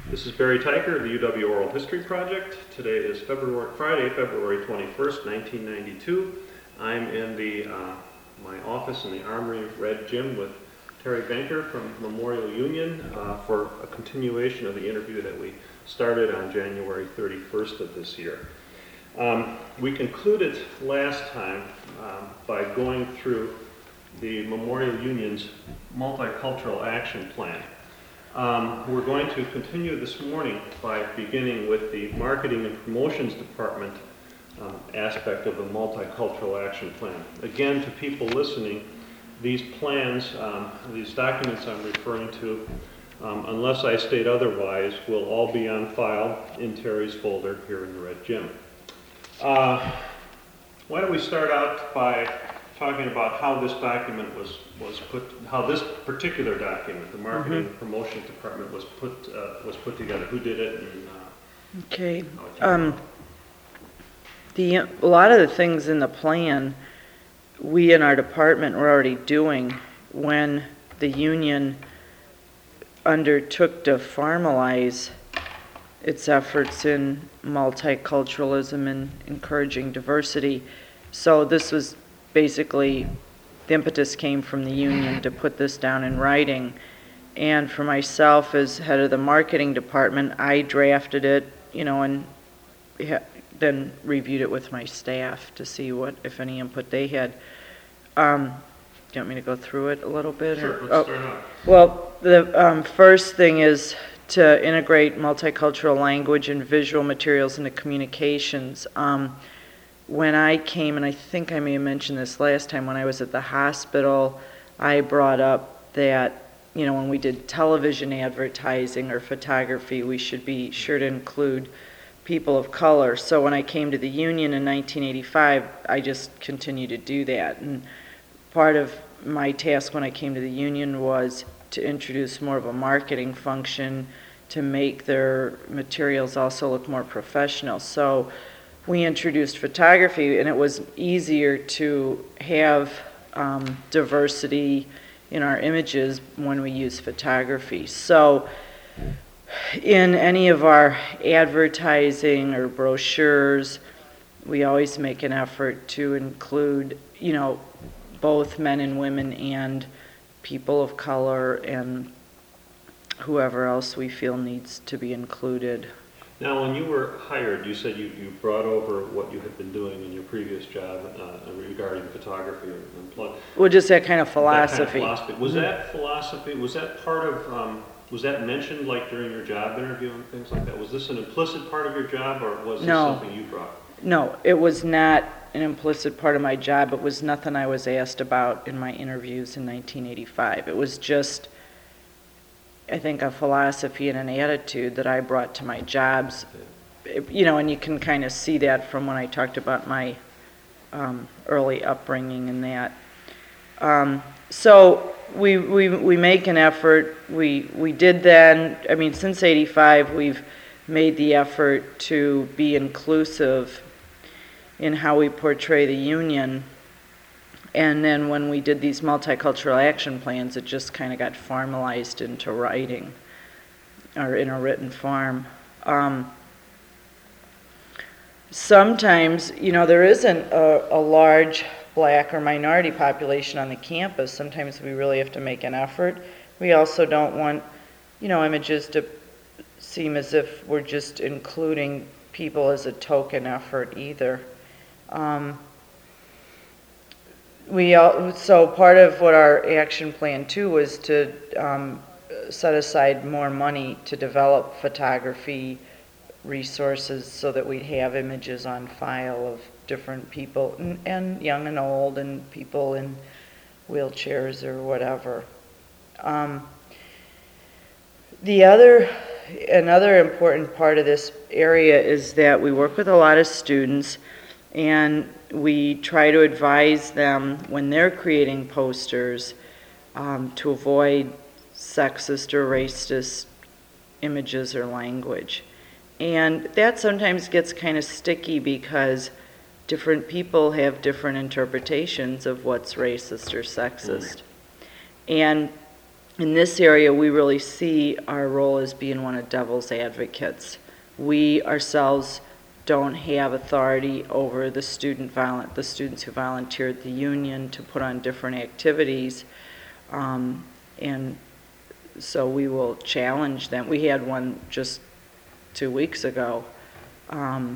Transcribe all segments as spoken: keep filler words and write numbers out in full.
This is Barry Tyker of the U W Oral History Project. Today is February, Friday, February twenty-first, nineteen ninety-two. I'm in the uh, my office in the Armory Red Gym with Terry Banker from Memorial Union uh, for a continuation of the interview that we started on January thirty-first of this year. Um, we concluded last time um, by going through the Memorial Union's Multicultural Action Plan. Um, we're going to continue this morning by beginning with the Marketing and Promotions Department um, aspect of the Multicultural Action Plan. Again, to people listening, these plans, um, these documents I'm referring to, um, unless I state otherwise, will all be on file in Terry's folder here in the Red Gym. Uh, why don't we start out by talking about how this document was, was put, how this particular document, the Marketing mm-hmm. and Promotions Department, was put uh, was put together. Who did it? And, uh, okay. Um, the a lot of the things in the plan, we in our department were already doing when the union undertook to formalize its efforts in multiculturalism and encouraging diversity. So this was basically, the impetus came from the union to put this down in writing. And for myself as head of the marketing department, I drafted it, you know, and then reviewed it with my staff to see what, if any input they had. Um, do you want me to go through it a little bit? Sure, or? let's oh, start out. Well, the um, first thing is to integrate multicultural language and visual materials into communications. Um, When I came, and I think I may have mentioned this last time, when I was at the hospital, I brought up that, you know, when we did television advertising or photography, we should be sure to include people of color. So when I came to the union in nineteen eighty-five, I just continued to do that. And part of my task when I came to the union was to introduce more of a marketing function to make their materials also look more professional. So we introduced photography, and it was easier to have um, diversity in our images when we use photography. So in any of our advertising or brochures, we always make an effort to include, you know, both men and women and people of color and whoever else we feel needs to be included. Now, when you were hired, you said you, you brought over what you had been doing in your previous job uh, regarding photography and, and plug. Well, just that kind of philosophy. That kind of philosophy. Was mm-hmm. that philosophy, was that part of, um, was that mentioned like during your job interview and things like that? Was this an implicit part of your job, or was this no. something you brought? No, it was not an implicit part of my job. It was nothing I was asked about in my interviews in nineteen eighty-five. It was just, I think, a philosophy and an attitude that I brought to my jobs. You know, and you can kind of see that from when I talked about my um, early upbringing and that. Um, so we, we we make an effort. We we did then. I mean, since eighty-five, we've made the effort to be inclusive in how we portray the union. And then when we did these multicultural action plans, it just kind of got formalized into writing or in a written form. Um, sometimes, you know, there isn't a, a large black or minority population on the campus. Sometimes we really have to make an effort. We also don't want, you know, images to seem as if we're just including people as a token effort either. Um, We all, so part of what our action plan too was to um, set aside more money to develop photography resources so that we'd have images on file of different people, and, and young and old, and people in wheelchairs or whatever. Um, the other, another important part of this area is that we work with a lot of students, and we try to advise them when they're creating posters um, to avoid sexist or racist images or language. And that sometimes gets kind of sticky because different people have different interpretations of what's racist or sexist. Mm. And in this area, we really see our role as being one of devil's advocates. We ourselves don't have authority over the student volu- the students who volunteer at the union to put on different activities, um, and so we will challenge them. We had one just two weeks ago, um,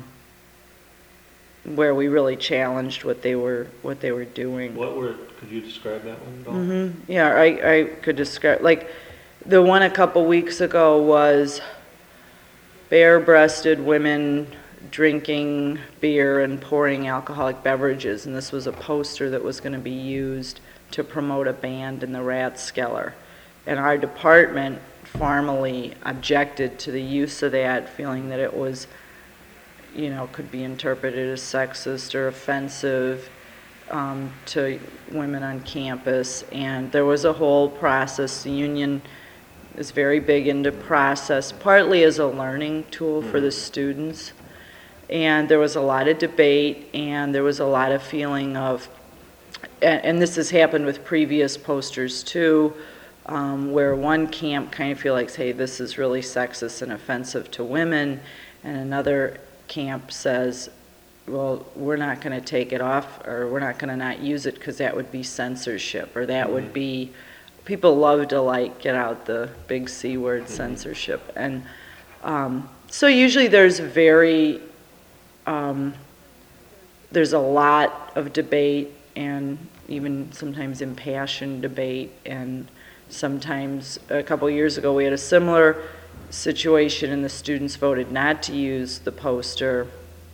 where we really challenged what they were what they were doing. What were? Could you describe that one at all? Mm-hmm. Yeah, I I could describe, like, the one a couple weeks ago was bare-breasted women drinking beer and pouring alcoholic beverages, and this was a poster that was going to be used to promote a band in the Rathskeller. And our department formally objected to the use of that, feeling that it was, you know, could be interpreted as sexist or offensive um, to women on campus. And there was a whole process. The union is very big into process, partly as a learning tool for the students. And there was a lot of debate, and there was a lot of feeling of, and, and this has happened with previous posters too, um, where one camp kind of feel like, hey, this is really sexist and offensive to women, and another camp says, well, we're not going to take it off, or we're not going to not use it because that would be censorship, or that mm-hmm. would be, people love to like get out the big C word, mm-hmm. censorship. And um, so usually there's very, Um, there's a lot of debate, and even sometimes impassioned debate, and sometimes a couple years ago we had a similar situation and the students voted not to use the poster.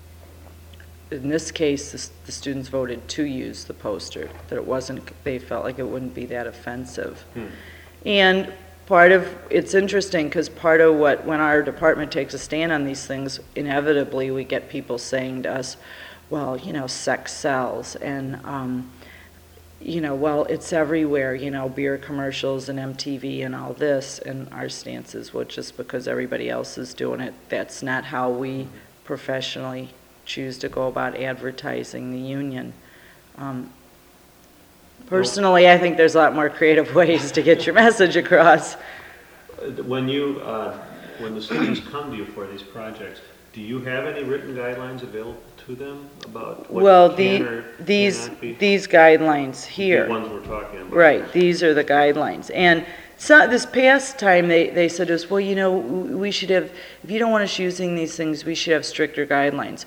In this case, the, the students voted to use the poster, that it wasn't, they felt like it wouldn't be that offensive. Hmm. And part of, it's interesting because part of what, when our department takes a stand on these things, inevitably we get people saying to us, well, you know, sex sells, and, um, you know, well, it's everywhere, you know, beer commercials and M T V and all this, and our stance is, well, just because everybody else is doing it, that's not how we professionally choose to go about advertising the union. Um, Personally, I think there's a lot more creative ways to get your message across. When you, uh, when the students come to you for these projects, do you have any written guidelines available to them about what well, can the, or these cannot be? These guidelines here. The ones we're talking about. Right. These are the guidelines. And so this past time, they, they said to us, well, you know, we should have, if you don't want us using these things, we should have stricter guidelines.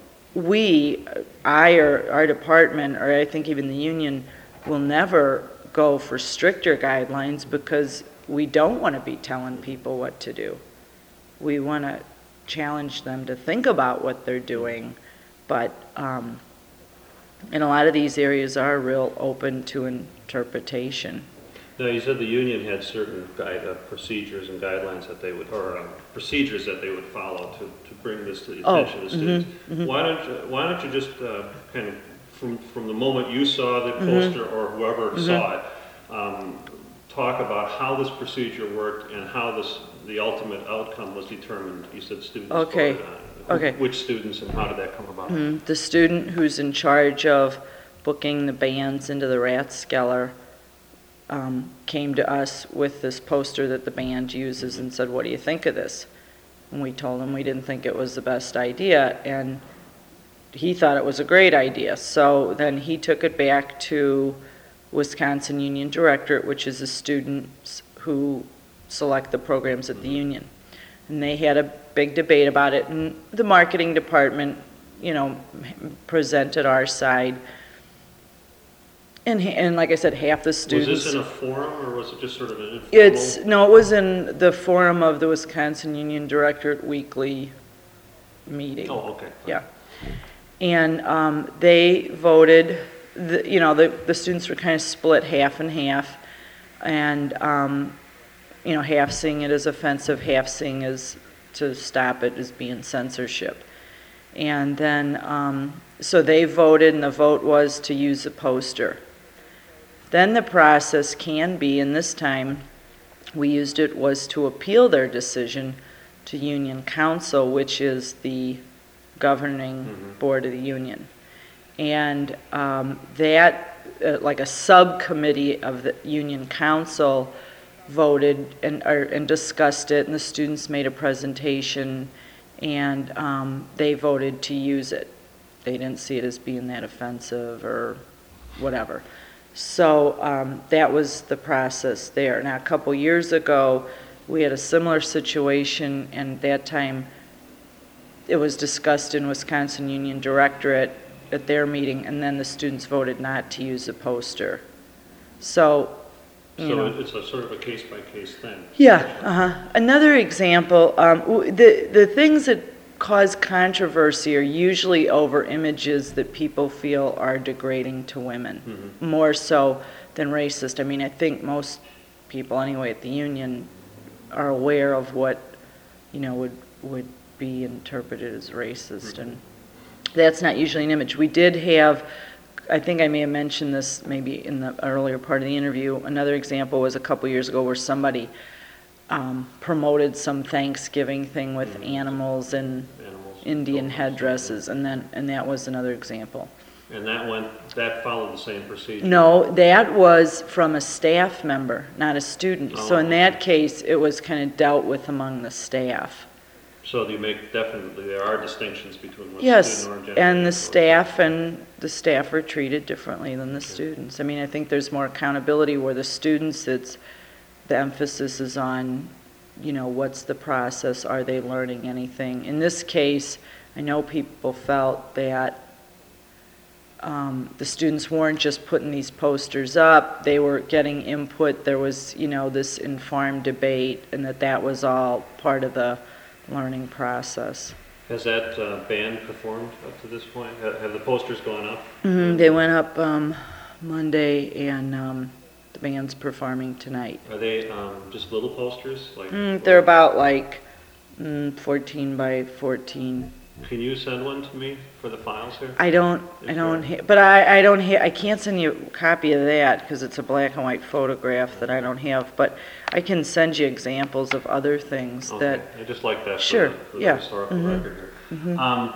We, I or our department, or I think even the union, will never go for stricter guidelines because we don't want to be telling people what to do. We want to challenge them to think about what they're doing, but um, and a lot of these areas are real open to interpretation. Now, you said the union had certain guide, uh, procedures and guidelines that they would, or uh, procedures that they would follow to, to bring this to the attention oh, of the students. Mm-hmm, mm-hmm. Why don't you, why don't you just uh, kind of From, from the moment you saw the poster mm-hmm. or whoever mm-hmm. saw it, um, talk about how this procedure worked and how this the ultimate outcome was determined. You said students. Okay. Voted on it. Okay. Which students and how did that come about? Mm-hmm. The student who's in charge of booking the bands into the Rathskeller um, came to us with this poster that the band uses mm-hmm. and said, "What do you think of this?" And we told him we didn't think it was the best idea, and he thought it was a great idea. So then he took it back to Wisconsin Union Directorate, which is the students who select the programs at the union. And they had a big debate about it, and the marketing department, you know, presented our side. And, and like I said, half the students... Was this in a forum, or was it just sort of an informal... It's, no, it was in the forum of the Wisconsin Union Directorate weekly meeting. Oh, okay. Yeah. And um, they voted, the, you know, the, the students were kind of split half and half, and, um, you know, half seeing it as offensive, half seeing as to stop it as being censorship. And then, um, so they voted, and the vote was to use the poster. Then the process can be, and this time we used it, was to appeal their decision to Union Council, which is the governing mm-hmm. board of the union. And um, that, uh, like a subcommittee of the Union Council, voted and, or, and discussed it, and the students made a presentation, and um, they voted to use it. They didn't see it as being that offensive or whatever. So um, that was the process there. Now, a couple years ago, we had a similar situation, and that time it was discussed in Wisconsin Union Directorate at their meeting, and then the students voted not to use the poster. So, you So know, it- it's a sort of a case-by-case thing. yeah, uh-huh. Another example, um, w- the, the things that cause controversy are usually over images that people feel are degrading to women, Mhm. more so than racist. I mean, I think most people anyway at the union are aware of what, you know, would, would be interpreted as racist, and that's not usually an image. We did have, I think I may have mentioned this maybe in the earlier part of the interview, another example was a couple years ago where somebody um, promoted some Thanksgiving thing with Mhm. animals and Animals. Indian headdresses, and then, and that was another example. And that went, that followed the same procedure? No, that was from a staff member, not a student. So in Oh. that case, it was kind of dealt with among the staff. So you make, definitely, there are distinctions between what Yes, student or gender. and the is. staff and the staff are treated differently than the students. I mean, I think there's more accountability where the students, it's, the emphasis is on, you know, what's the process, are they learning anything? In this case, I know people felt that um, the students weren't just putting these posters up, they were getting input, there was, you know, this informed debate, and that that was all part of the learning process. Has that uh, band performed up to this point? Have have the posters gone up? hmm They went up um, Monday, and um, the band's performing tonight. Are they um, just little posters? Like, Mm, they're about like mm, fourteen by fourteen. Can you send one to me for the files here? I don't, I don't, ha- but I, I don't ha- I can't send you a copy of that because it's a black and white photograph that I don't have, but I can send you examples of other things Okay, that, I just like that for Sure, the, for the yeah, historical mhm, record here. Um,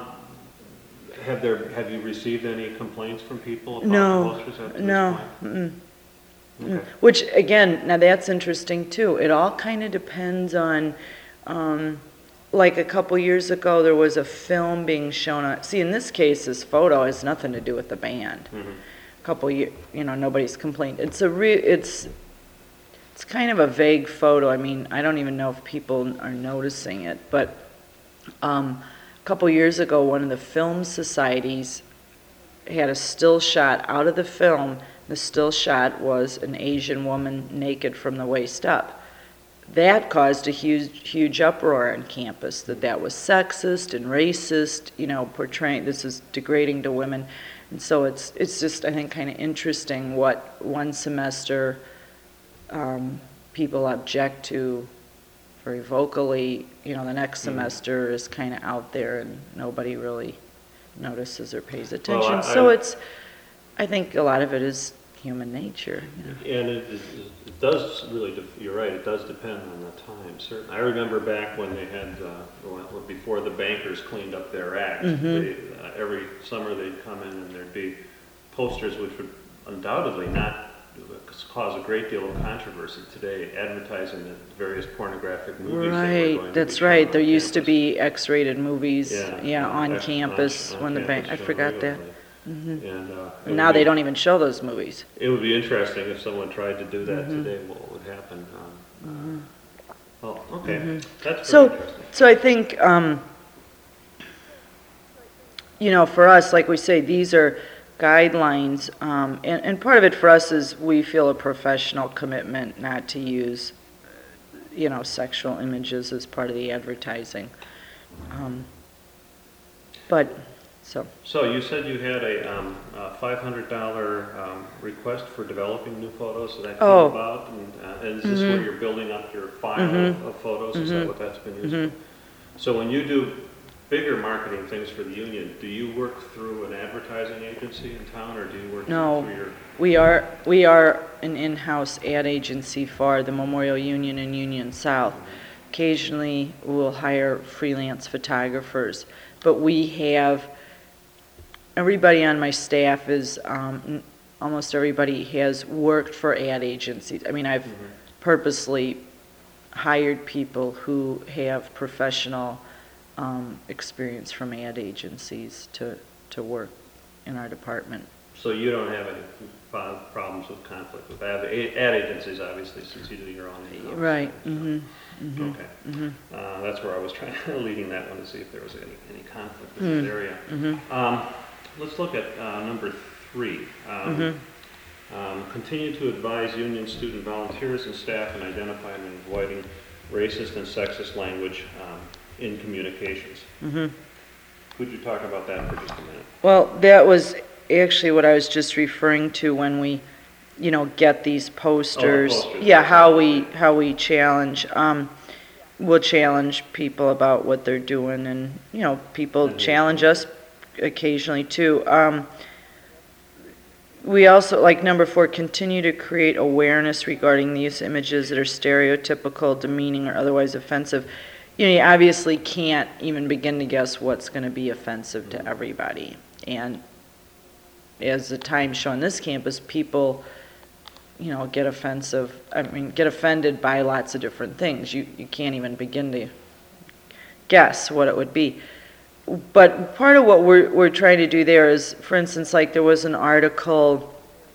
have there, have you received any complaints from people about no, the posters up to no. this mm-mm. point? Okay. Which, again, now that's interesting too. It all kind of depends on, um, like a couple years ago, there was a film being shown on, see, in this case, this photo has nothing to do with the band. Mhm. A couple year, you know, nobody's complained. It's a re, it's, it's kind of a vague photo. I mean, I don't even know if people are noticing it, but, um, a couple years ago, one of the film societies had a still shot out of the film. The still shot was an Asian woman naked from the waist up. That caused a huge, huge uproar on campus, that that was sexist and racist, you know, portraying, this is degrading to women. And so it's, it's just, I think, kind of interesting what one semester um, people object to very vocally, you know, the next Mhm. semester is kind of out there and nobody really notices or pays Well, attention. I- So I- it's, I think a lot of it is human nature, you know. And it, it, it does really, def- you're right, it does depend on the time, certainly. I remember back when they had, uh, when- before the bankers cleaned up their act, Mhm. they, uh, every summer they'd come in and there'd be posters which would undoubtedly not cause a great deal of controversy today, advertising the various pornographic movies that were going Right, to be that's shown right. on There used to campus. be X-rated movies, Yeah, yeah, on X- campus on when the bank, I campus forgot that. regularly. Mhm. And, uh, it And now would they be- don't even show those movies. It would be interesting if someone tried to do that Mhm. today, what would happen. um, uh, Oh, okay, Mhm. that's very So, interesting. so I think, um, you know, for us, like we say, these are guidelines, um, and, and part of it for us is we feel a professional commitment not to use, you know, sexual images as part of the advertising. Um, But, so, So you said you had a um, a five hundred dollars um, request for developing new photos, so that came Oh. about? And uh, and is this where you're building up your file Mhm. of photos? Is that Mhm. what that's been used Mhm. for? So when you do bigger marketing things for the union, do you work through an advertising agency in town, or do you work No. through your... we are, we are an in-house ad agency for the Memorial Union and Union South. Occasionally, we'll hire freelance photographers, but we have, everybody on my staff is, um, n- almost everybody has worked for ad agencies. I mean, I've Mhm. purposely hired people who have professional um, experience from ad agencies to, to work in our department. So you don't have any pro- problems with conflict with ad, ad agencies, obviously, since you do your own in-house. Right. So, Mm-hmm. Mm-hmm. Okay. Mm-hmm. Uh, that's where I was trying, leading that one to see if there was any, any conflict in Mm. this area. Mm-hmm. Um, let's look at uh, number three. Um, Mm-hmm. um, continue to advise union student volunteers and staff in identifying and avoiding racist and sexist language um, in communications. Mm-hmm. Could you talk about that for just a minute? Well, that was actually what I was just referring to when we, you know, get these posters. Oh, the posters. Yeah, how we how we challenge. Um, we'll challenge people about what they're doing, and you know, people Mhm. challenge us occasionally too. Um, we also, like number four, continue to create awareness regarding the use of images that are stereotypical, demeaning, or otherwise offensive. You know, you obviously can't even begin to guess what's going to be offensive to everybody. And as the times show on this campus, people, you know, get offensive, I mean, get offended by lots of different things. You, you can't even begin to guess what it would be. But part of what we're, we're trying to do there is, for instance, like there was an article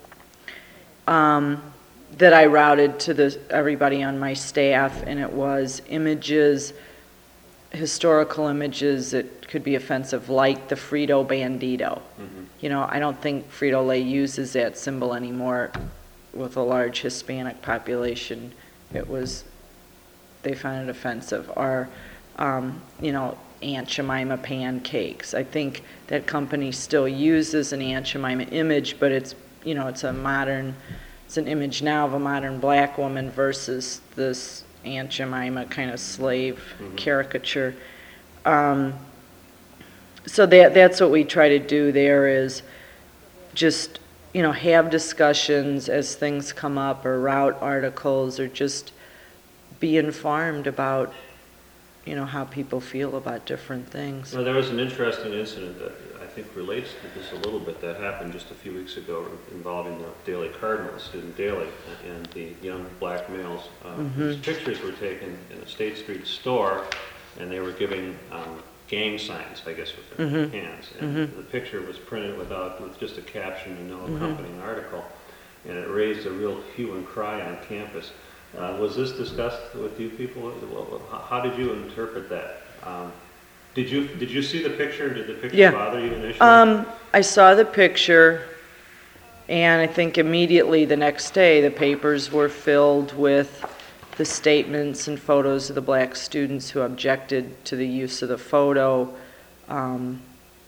um, that I routed to the, everybody on my staff, and it was images, historical images that could be offensive, like the Frito Bandito. Mm-hmm. You know, I don't think Frito-Lay uses that symbol anymore with a large Hispanic population. It was, they found it offensive. Or, um, you know, Aunt Jemima pancakes. I think that company still uses an Aunt Jemima image, but it's, you know, it's a modern, it's an image now of a modern black woman versus this Aunt Jemima kind of slave Mhm. caricature. Um, so that that's what we try to do there is just, you know, have discussions as things come up or route articles or just be informed about, you know, how people feel about different things. Well, there was an interesting incident that I think relates to this a little bit that happened just a few weeks ago involving the Daily Cardinal, student daily, and the young black males uh, Mm-hmm. whose pictures were taken in a State Street store, and they were giving um, gang signs, I guess, with their Mhm. hands. And Mhm. the picture was printed without, with just a caption and no Mhm. accompanying article, and it raised a real hue and cry on campus. Uh, was this discussed with you people? Well, how- how did you interpret that? Um, Did you, did you see the picture? Did the picture Yeah. bother you initially? Um, I saw the picture, and I think immediately the next day the papers were filled with the statements and photos of the black students who objected to the use of the photo. Um,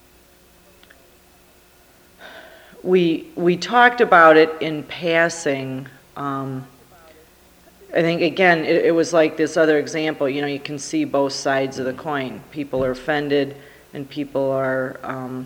we we talked about it in passing. Um, I think, again, it, it was like this other example, you know, you can see both sides of the coin. People are offended, and people are um,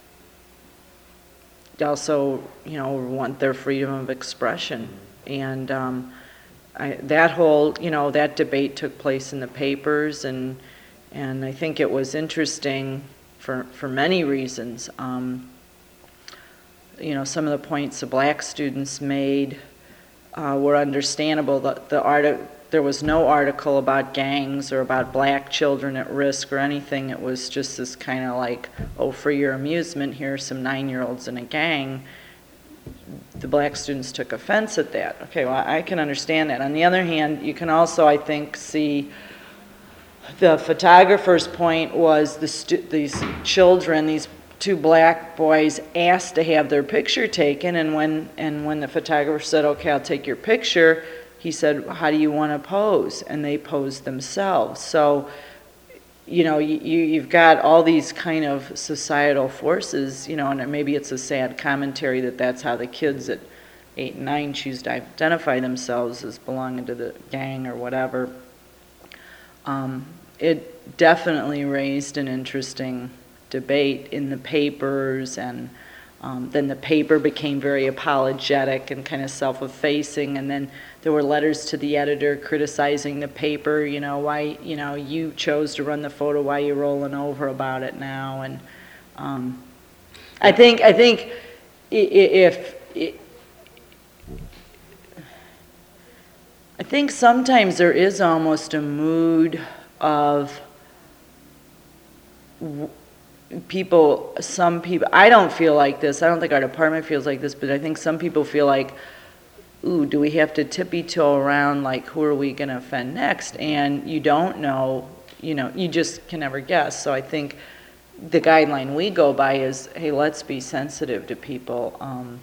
also, you know, want their freedom of expression. And um, I, that whole, you know, that debate took place in the papers, and and I think it was interesting for, for many reasons. Um, you know, some of the points the black students made Uh, were understandable. The, the arti- there was no article about gangs or about black children at risk or anything. It was just this kind of like, oh, for your amusement, here are some nine-year-olds in a gang. The black students took offense at that. Okay, well, I can understand that. On the other hand, you can also, I think, see the photographer's point was the stu- these children, these two black boys asked to have their picture taken, and when and when the photographer said, okay, I'll take your picture, he said, how do you want to pose? And they posed themselves. So, you know, you, you've got all these kind of societal forces, you know, and maybe it's a sad commentary that that's how the kids at eight and nine choose to identify themselves as belonging to the gang or whatever. Um, it definitely raised an interesting debate in the papers, and um, then the paper became very apologetic and kind of self-effacing, and then there were letters to the editor criticizing the paper, you know, why, you know, you chose to run the photo, why are you rolling over about it now? And um, I think, I think if, I think sometimes there is almost a mood of w- people, some people, I don't feel like this, I don't think our department feels like this, but I think some people feel like, ooh, do we have to tippy-toe around, like, who are we going to offend next? And you don't know, you know, you just can never guess. So I think the guideline we go by is, hey, let's be sensitive to people um,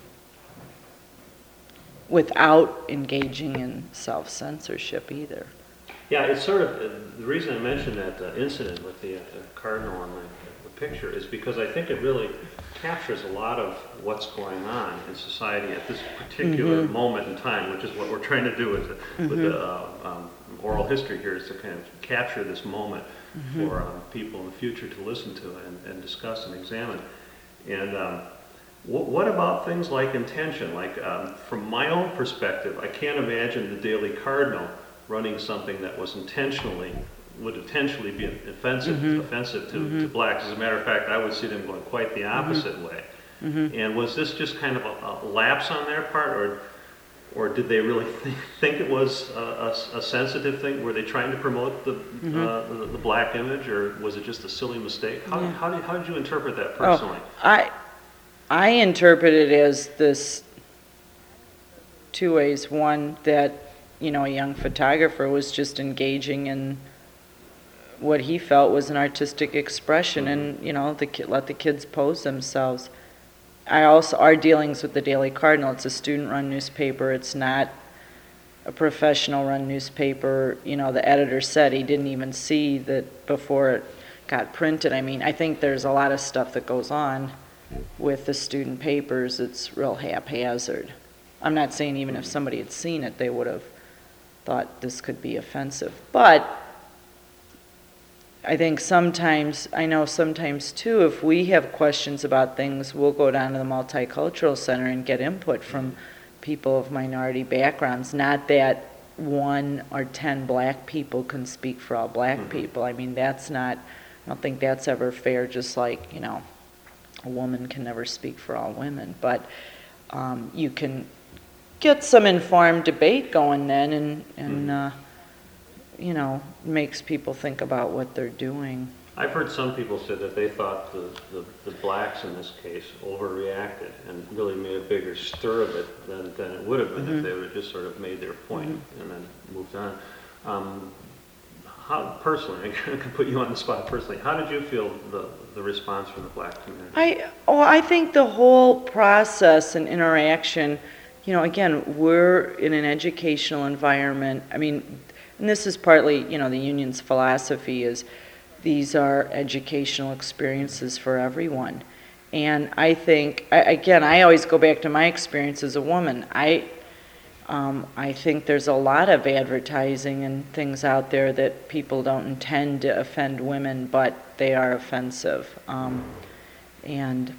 without engaging in self-censorship either. Yeah, it's sort of, uh, the reason I mentioned that uh, incident with the, uh, the cardinal on the, the picture is because I think it really captures a lot of what's going on in society at this particular mm-hmm. moment in time, which is what we're trying to do with the, mm-hmm. with the uh, um, oral history here, is to kind of capture this moment mm-hmm. for um, people in the future to listen to and, and discuss and examine. And um, wh- what about things like intention? Like um, from my own perspective, I can't imagine the Daily Cardinal running something that was intentionally, would intentionally be offensive, mm-hmm. offensive to, mm-hmm. to blacks. As a matter of fact, I would see them going quite the opposite mm-hmm. way. Mm-hmm. And was this just kind of a, a lapse on their part, or or did they really think, think it was a, a, a sensitive thing? Were they trying to promote the, mm-hmm. uh, the the black image, or was it just a silly mistake? How, yeah. how, did, how did you interpret that personally? Oh, I, I interpret it as this two ways. One, that you know, a young photographer was just engaging in what he felt was an artistic expression, mm-hmm. and you know, the kid, let the kids pose themselves. I also, our dealings with the Daily Cardinal, it's a student-run newspaper. It's not a professional-run newspaper. You know, the editor said he didn't even see that before it got printed. I mean, I think there's a lot of stuff that goes on with the student papers. It's real haphazard. I'm not saying even if somebody had seen it, they would have thought this could be offensive. But I think sometimes, I know sometimes too, if we have questions about things, we'll go down to the Multicultural Center and get input from people of minority backgrounds. Not that one or ten black people can speak for all black mm-hmm. people. I mean, that's not, I don't think that's ever fair, just like, you know, a woman can never speak for all women. But um, you can get some informed debate going then, and, and uh, you know, makes people think about what they're doing. I've heard some people say that they thought the, the, the blacks in this case overreacted and really made a bigger stir of it than, than it would have been mm-hmm. if they would have just sort of made their point mm-hmm. and then moved on. Um, how, personally, I can put you on the spot personally, how did you feel the, the response from the black community? I, oh, I think the whole process and interaction, you know, again, we're in an educational environment. I mean, and this is partly, you know, the union's philosophy is these are educational experiences for everyone. And I think, I, again, I always go back to my experience as a woman. I, um, I think there's a lot of advertising and things out there that people don't intend to offend women, but they are offensive. Um, and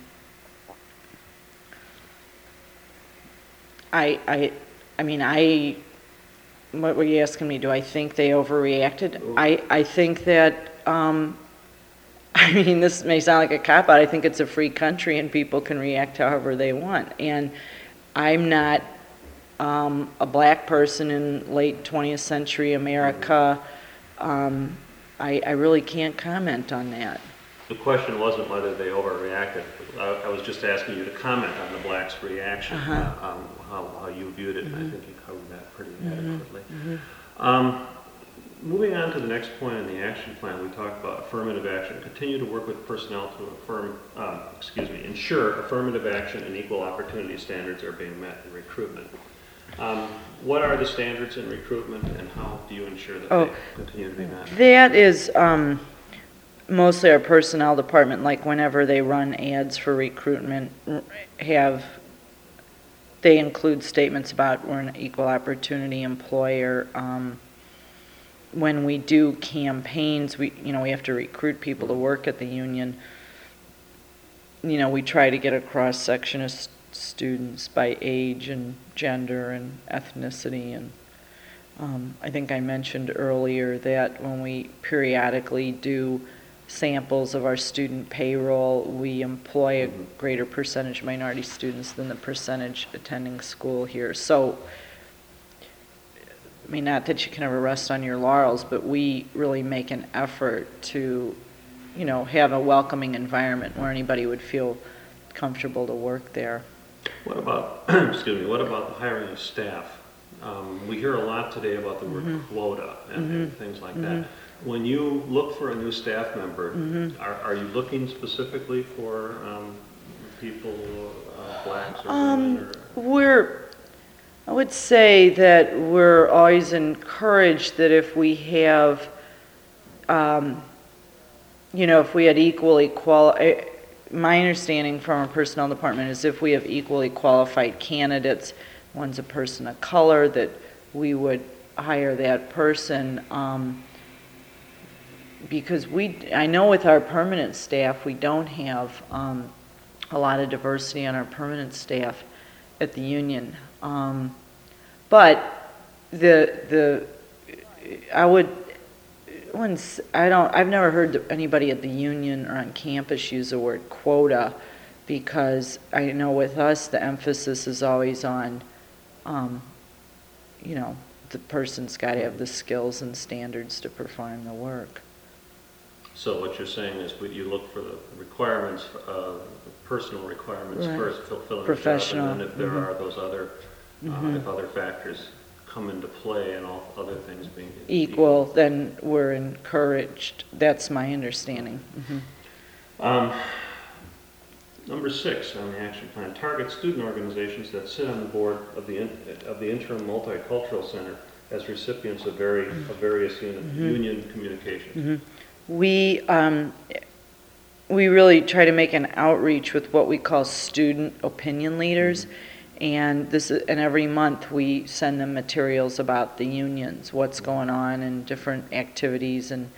I, I, I mean, I, what were you asking me? Do I think they overreacted? I, I think that, um, I mean, this may sound like a cop-out. I think it's a free country and people can react however they want. And I'm not um, a black person in late twentieth century America. Um, I, I really can't comment on that. The question wasn't whether they overreacted. I, I was just asking you to comment on the blacks' reaction, uh-huh. uh, um, how, how you viewed it, mm-hmm. and I think you covered that pretty mm-hmm. adequately. Mm-hmm. Um, moving on to the next point in the action plan, we talked about affirmative action. Continue to work with personnel to affirm, um, excuse me, ensure affirmative action and equal opportunity standards are being met in recruitment. Um, what are the standards in recruitment, and how do you ensure that oh, they continue to be met? That is um, mostly our personnel department. Like whenever they run ads for recruitment, have they include statements about we're an equal opportunity employer. Um, when we do campaigns, we you know we have to recruit people to work at the union. You know, we try to get a cross section of st- students by age and gender and ethnicity, and um, I think I mentioned earlier that when we periodically do samples of our student payroll, we employ a greater percentage of minority students than the percentage attending school here. So I mean, not that you can ever rest on your laurels, but we really make an effort to, you know, have a welcoming environment where anybody would feel comfortable to work there. What about, excuse me, what about the hiring of staff? Um, we hear a lot today about the word Mm-hmm. quota and, Mm-hmm. and things like Mm-hmm. that. When you look for a new staff member, Mm-hmm. are, are you looking specifically for um, people, uh, blacks or Um, women? Or? we're, I would say that we're always encouraged that if we have, um, you know, if we had equally quali- my understanding from our personnel department is if we have equally qualified candidates, one's a person of color, that we would hire that person. Um, because we, I know with our permanent staff, we don't have um, a lot of diversity on our permanent staff at the union. Um, but the the I would once I don't I've never heard anybody at the union or on campus use the word quota, because I know with us the emphasis is always on, um, you know, the person's got to have the skills and standards to perform the work. So what you're saying is we- you look for the requirements, uh, personal requirements Right. first, fulfilling Professional. the job, and then if there Mhm. are those other, uh, Mhm. if other factors come into play and all other things being Equal, then we're encouraged. That's my understanding. Mhm. Um, number six on the action plan, target student organizations that sit on the board of the in, of the interim multicultural center as recipients of, very, of various unit, Mm-hmm. union communications. Mm-hmm. We um, we really try to make an outreach with what we call student opinion leaders, mm-hmm. and this is, and every month we send them materials about the unions, what's going on, and different activities and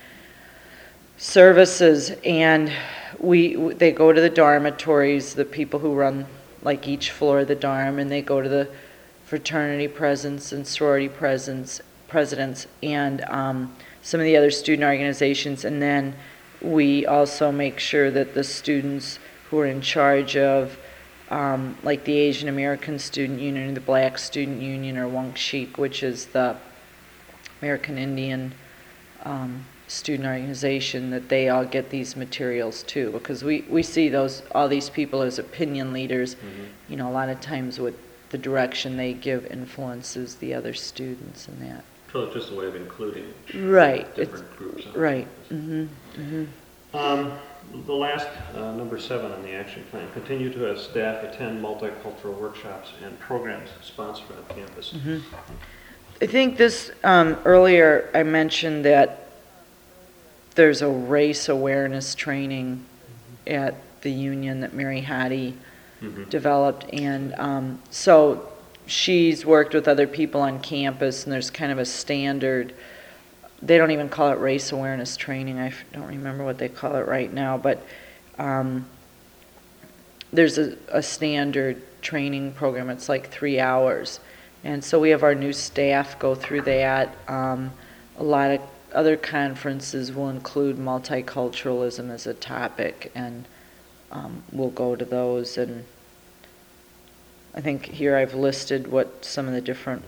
services, and we they go to the dormitories, the people who run like each floor of the dorm, and they go to the fraternity presidents and sorority presidents, presidents, and um, some of the other student organizations, and then we also make sure that the students who are in charge of, um, like the Asian American Student Union, or the Black Student Union, or Wangshik, which is the American Indian um, student organization, that they all get these materials too, because we, we see those all these people as opinion leaders. Mm-hmm. You know, a lot of times with the direction they give influences the other students and that. So it's just a way of including right. different it's, groups. Right. Mm-hmm. Mm-hmm. Um, the last, uh, number seven on the action plan, continue to have staff attend multicultural workshops and programs sponsored on campus. Mm-hmm. I think this, um, earlier I mentioned that there's a race awareness training at the union that Mary Hattie mm-hmm. developed, and um, so she's worked with other people on campus, and there's kind of a standard, they don't even call it race awareness training, I don't remember what they call it right now, but um, there's a, a standard training program, it's like three hours, and so we have our new staff go through that. Um, a lot of other conferences will include multiculturalism as a topic, and um, we'll go to those. And I think here I've listed what some of the different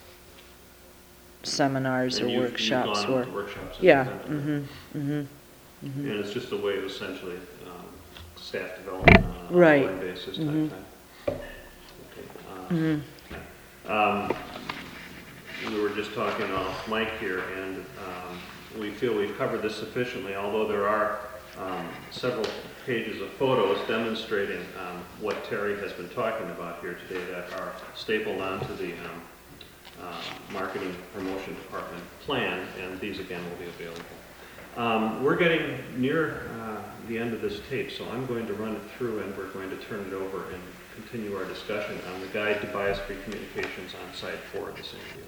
seminars and or you've, workshops you've gone were. to workshops yeah. Mm-hmm. Mm-hmm. Mm-hmm. And it's just a way of essentially um, staff development on a right. ongoing basis type mm-hmm. thing. Okay. Uh, mm-hmm. Um, we were just talking off mic here, and um, we feel we've covered this sufficiently, although there are um, several pages of photos demonstrating um, what Terry has been talking about here today that are stapled onto the um, uh, marketing promotion department plan, and these again will be available. Um, we're getting near uh, the end of this tape, so I'm going to run it through, and we're going to turn it over and continue our discussion on the Guide to Bias-Free Communications on Site four of this interview.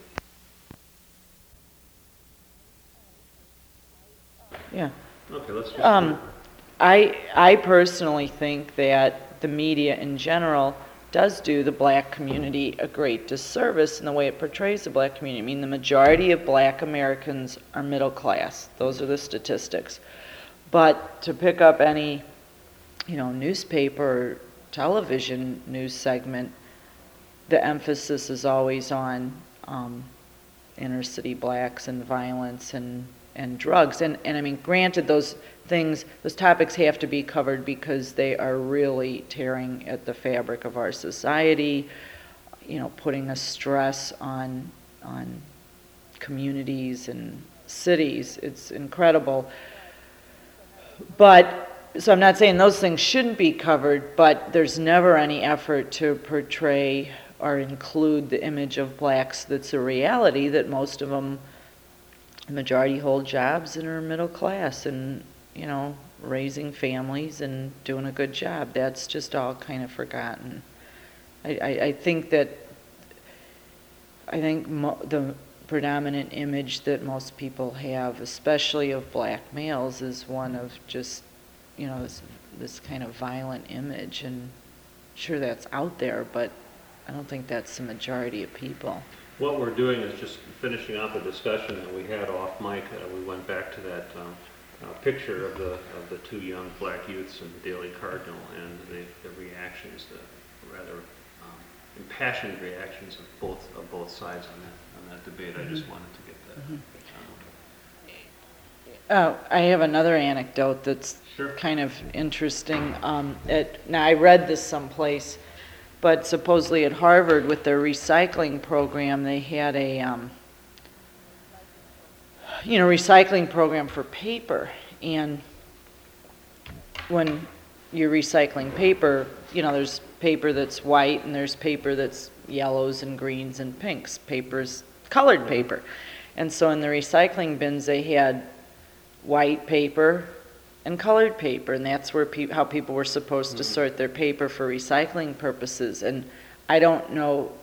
Yeah. Okay, let's just um, I I personally think that the media in general does do the black community a great disservice in the way it portrays the black community. I mean, the majority of black Americans are middle class. Those are the statistics. But to pick up any, you know, newspaper or television news segment, the emphasis is always on um, inner city blacks and violence and, and drugs. And, and I mean, granted, those things, those topics have to be covered because they are really tearing at the fabric of our society, you know, putting a stress on, on communities and cities. It's incredible. But, so I'm not saying those things shouldn't be covered, but there's never any effort to portray or include the image of blacks that's a reality, that most of them, the majority hold jobs and are middle class and, you know, raising families and doing a good job. That's just all kind of forgotten. I, I, I think that, I think mo- the predominant image that most people have, especially of black males, is one of just, you know, this, this kind of violent image. And sure, that's out there, but I don't think that's the majority of people. What we're doing is just finishing up a discussion that we had off mic. Uh, we went back to that um, uh, picture of the of the two young black youths in the Daily Cardinal and the, the reactions, the rather um, impassioned reactions of both of both sides on that on that debate. Mm-hmm. I just wanted to get that. Mm-hmm. Uh, I have another anecdote that's sure. kind of interesting. Um, it, now, I read this someplace, but supposedly at Harvard, with their recycling program, they had a, um, you know, recycling program for paper. And when you're recycling paper, you know, there's paper that's white and there's paper that's yellows and greens and pinks. Paper's colored paper. And so in the recycling bins, they had white paper and colored paper, and that's where pe- how people were supposed mm-hmm. to sort their paper for recycling purposes. And I don't know,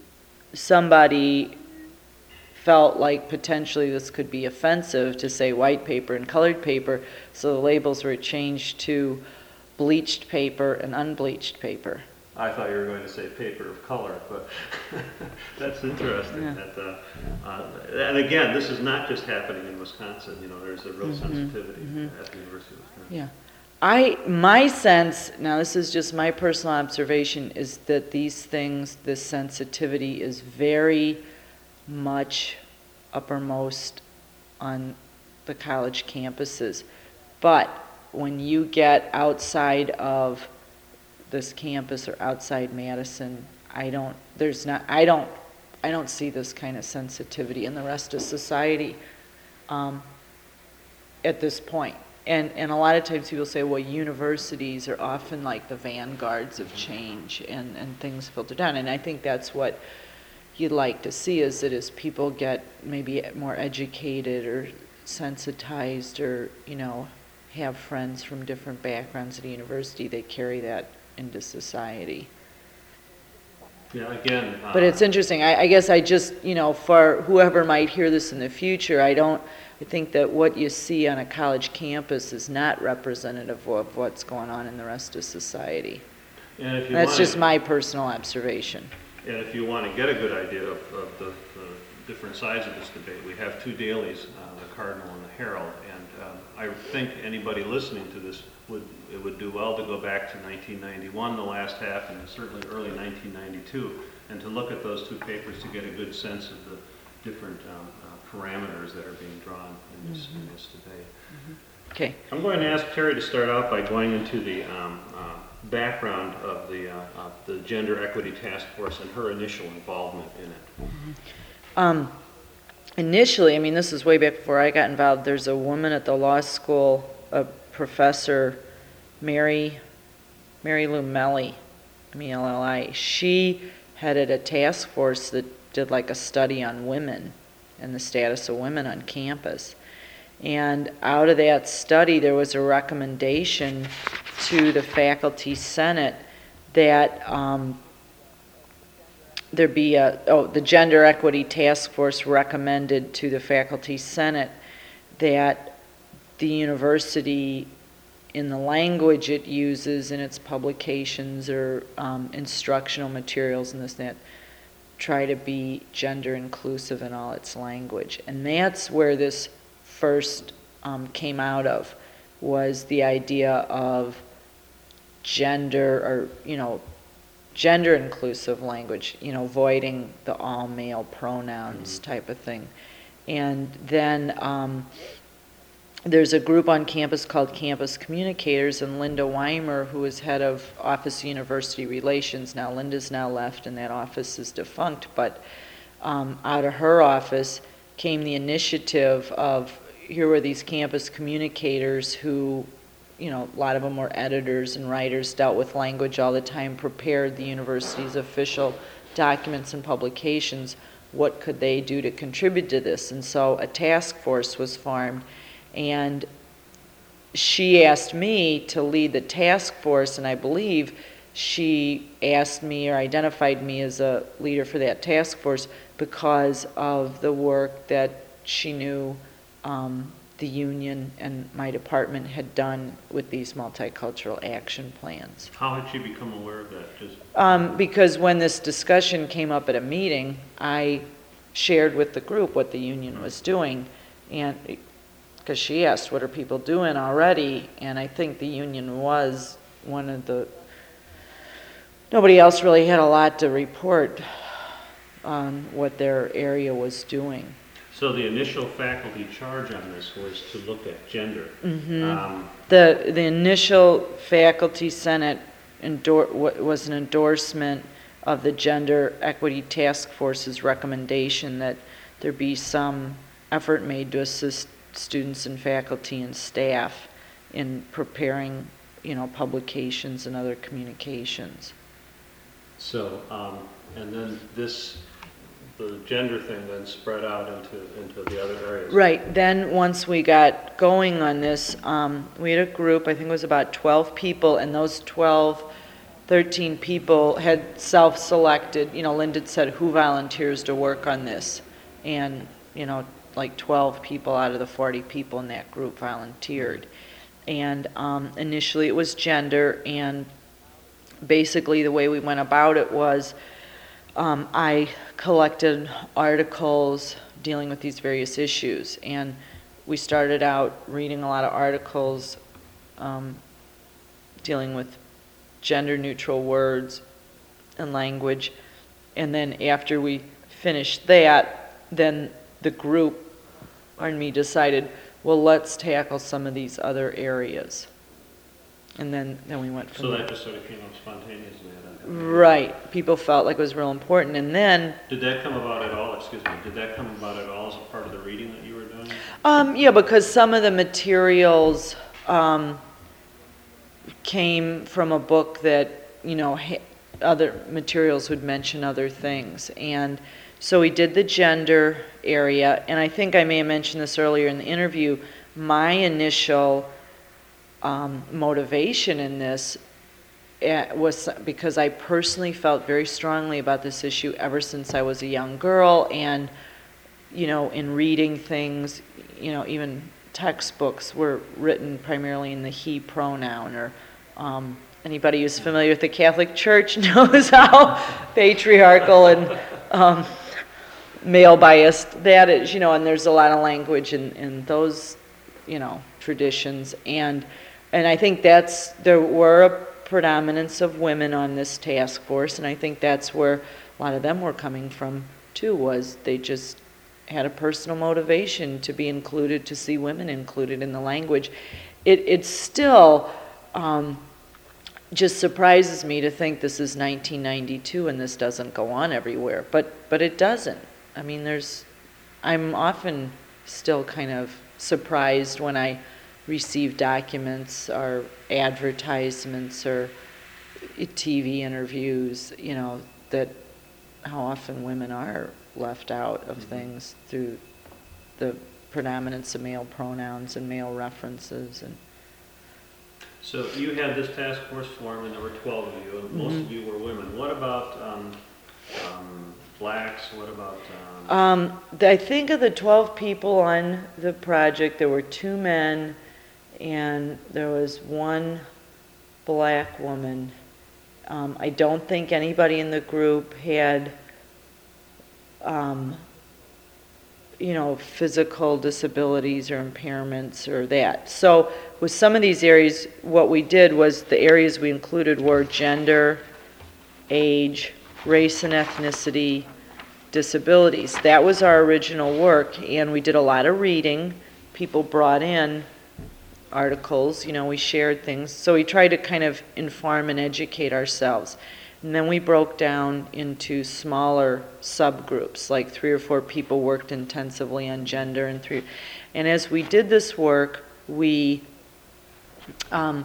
somebody felt like potentially this could be offensive to say white paper and colored paper, so the labels were changed to bleached paper and unbleached paper. I thought you were going to say paper of color, but that's interesting. Yeah. That, uh, uh, and again, this is not just happening in Wisconsin. You know, there's a real mm-hmm. sensitivity mm-hmm. at the University of Wisconsin. Yeah, I my sense, now this is just my personal observation, is that these things, this sensitivity is very much uppermost on the college campuses. But when you get outside of this campus or outside Madison, I don't, there's not, I don't, I don't see this kind of sensitivity in the rest of society um, at this point. And and a lot of times people say, well, universities are often like the vanguards of change and, and things filter down. And I think that's what you'd like to see, is that as people get maybe more educated or sensitized or, you know, have friends from different backgrounds at a university, they carry that into society. Yeah, again. Uh, but it's interesting. I, I guess I just, you know, for whoever might hear this in the future, I don't, I think that what you see on a college campus is not representative of what's going on in the rest of society. And if you That's want just to, my personal observation. And if you want to get a good idea of, of the, the different sides of this debate, we have two dailies, uh, the Cardinal and the Herald, and um, I think anybody listening to this would it would do well to go back to nineteen ninety-one, the last half, and certainly early nineteen ninety-two, and to look at those two papers to get a good sense of the different um, uh, parameters that are being drawn in this, mm-hmm. in this debate. Mm-hmm. Okay. I'm going to ask Terry to start out by going into the um, uh, background of the, uh, of the Gender Equity Task Force and her initial involvement in it. Mm-hmm. Um, initially, I mean, this is way back before I got involved, there's a woman at the law school, a professor, Mary, Mary Lou Melli, M E L L I. She headed a task force that did like a study on women and the status of women on campus. And out of that study, there was a recommendation to the faculty senate that um, there be a, oh, the Gender Equity Task Force recommended to the faculty senate that the university, in the language it uses in its publications or um, instructional materials and this and that, try to be gender inclusive in all its language. And that's where this first um, came out of, was the idea of gender, or, you know, gender inclusive language, you know, avoiding the all male pronouns Mm-hmm. type of thing. And then um, there's a group on campus called Campus Communicators, and Linda Weimer, who is head of Office of University Relations, now Linda's now left and that office is defunct, but um, out of her office came the initiative of, here were these campus communicators who, you know, a lot of them were editors and writers, dealt with language all the time, prepared the university's official documents and publications. What could they do to contribute to this? And so a task force was formed, and she asked me to lead the task force, and I believe she asked me or identified me as a leader for that task force because of the work that she knew um, the union and my department had done with these multicultural action plans. How had she become aware of that? Just Um, because when this discussion came up at a meeting, I shared with the group what the union was doing, and because she asked, what are people doing already? And I think the union was one of the, nobody else really had a lot to report on what their area was doing. So the initial faculty charge on this was to look at gender. Mm-hmm. Um, The, the initial faculty senate endor- was an endorsement of the Gender Equity Task Force's recommendation that there be some effort made to assist students and faculty and staff in preparing, you know, publications and other communications. So, um, and then this, the gender thing then spread out into, into the other areas. Right. Then once we got going on this, um, we had a group, I think it was about twelve people, and those twelve, thirteen people had self-selected, you know, Linda said, who volunteers to work on this? And, you know, like twelve people out of the forty people in that group volunteered. And um, initially it was gender, and basically the way we went about it was um, I collected articles dealing with these various issues, and we started out reading a lot of articles um, dealing with gender-neutral words and language, and then after we finished that, then the group and me decided, well, let's tackle some of these other areas. And then, then we went from So there. that just sort of came up spontaneously. Right. People felt like it was real important. And then, Did that come about at all, excuse me, did that come about at all as a part of the reading that you were doing? um, yeah, because some of the materials um, came from a book that, you know, ha- other materials would mention other things. And so we did the gender area, and I think I may have mentioned this earlier in the interview. My initial um, motivation in this uh, was because I personally felt very strongly about this issue ever since I was a young girl, and, you know, in reading things, you know, even textbooks were written primarily in the he pronoun, or um, anybody who's familiar with the Catholic Church knows how patriarchal and um, male biased that is, you know, and there's a lot of language in, in those, you know, traditions. And and I think that's, there were a predominance of women on this task force, and I think that's where a lot of them were coming from too, was they just had a personal motivation to be included, to see women included in the language. It it's still um, just surprises me to think this is nineteen ninety-two and this doesn't go on everywhere, but but it doesn't. I mean, there's, I'm often still kind of surprised when I receive documents or advertisements or T V interviews, you know, that how often women are left out of things through the predominance of male pronouns and male references. And So you had this task force form, and there were twelve of you, and most Mhm. of you were women. What about um, um, blacks? What about... Um, Um, I think of the twelve people on the project, there were two men and there was one black woman. Um, I don't think anybody in the group had, um, you know, physical disabilities or impairments or that. So with some of these areas, what we did was the areas we included were gender, age, race and ethnicity, disabilities. That was our original work, and we did a lot of reading. People brought in articles, you know, we shared things. So we tried to kind of inform and educate ourselves. And then we broke down into smaller subgroups, like three or four people worked intensively on gender, and three. And as we did this work, we um,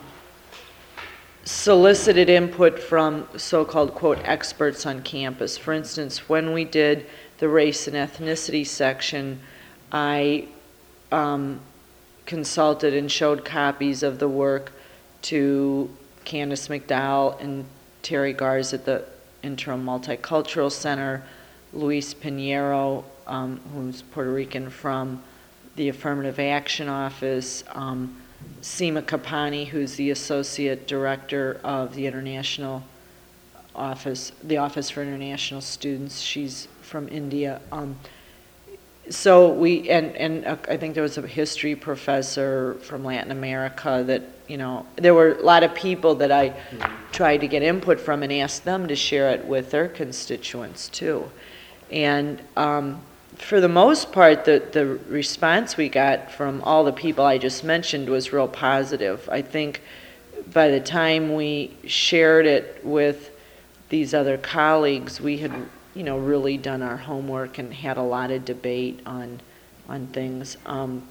solicited input from so-called, quote, experts on campus. For instance, when we did the race and ethnicity section, I um, consulted and showed copies of the work to Candace McDowell and Terry Garza at the Interim Multicultural Center, Luis Pinheiro, um, who's Puerto Rican, from the Affirmative Action Office, um, Seema Kapani, who's the Associate Director of the International Office, the Office for International Students. She's from India. Um, so we, and, and uh, I think there was a history professor from Latin America that, you know, there were a lot of people that I mm-hmm. tried to get input from and asked them to share it with their constituents too. And um, for the most part, the, the response we got from all the people I just mentioned was real positive. I think by the time we shared it with these other colleagues, we had, you know, really done our homework and had a lot of debate on on things. Um,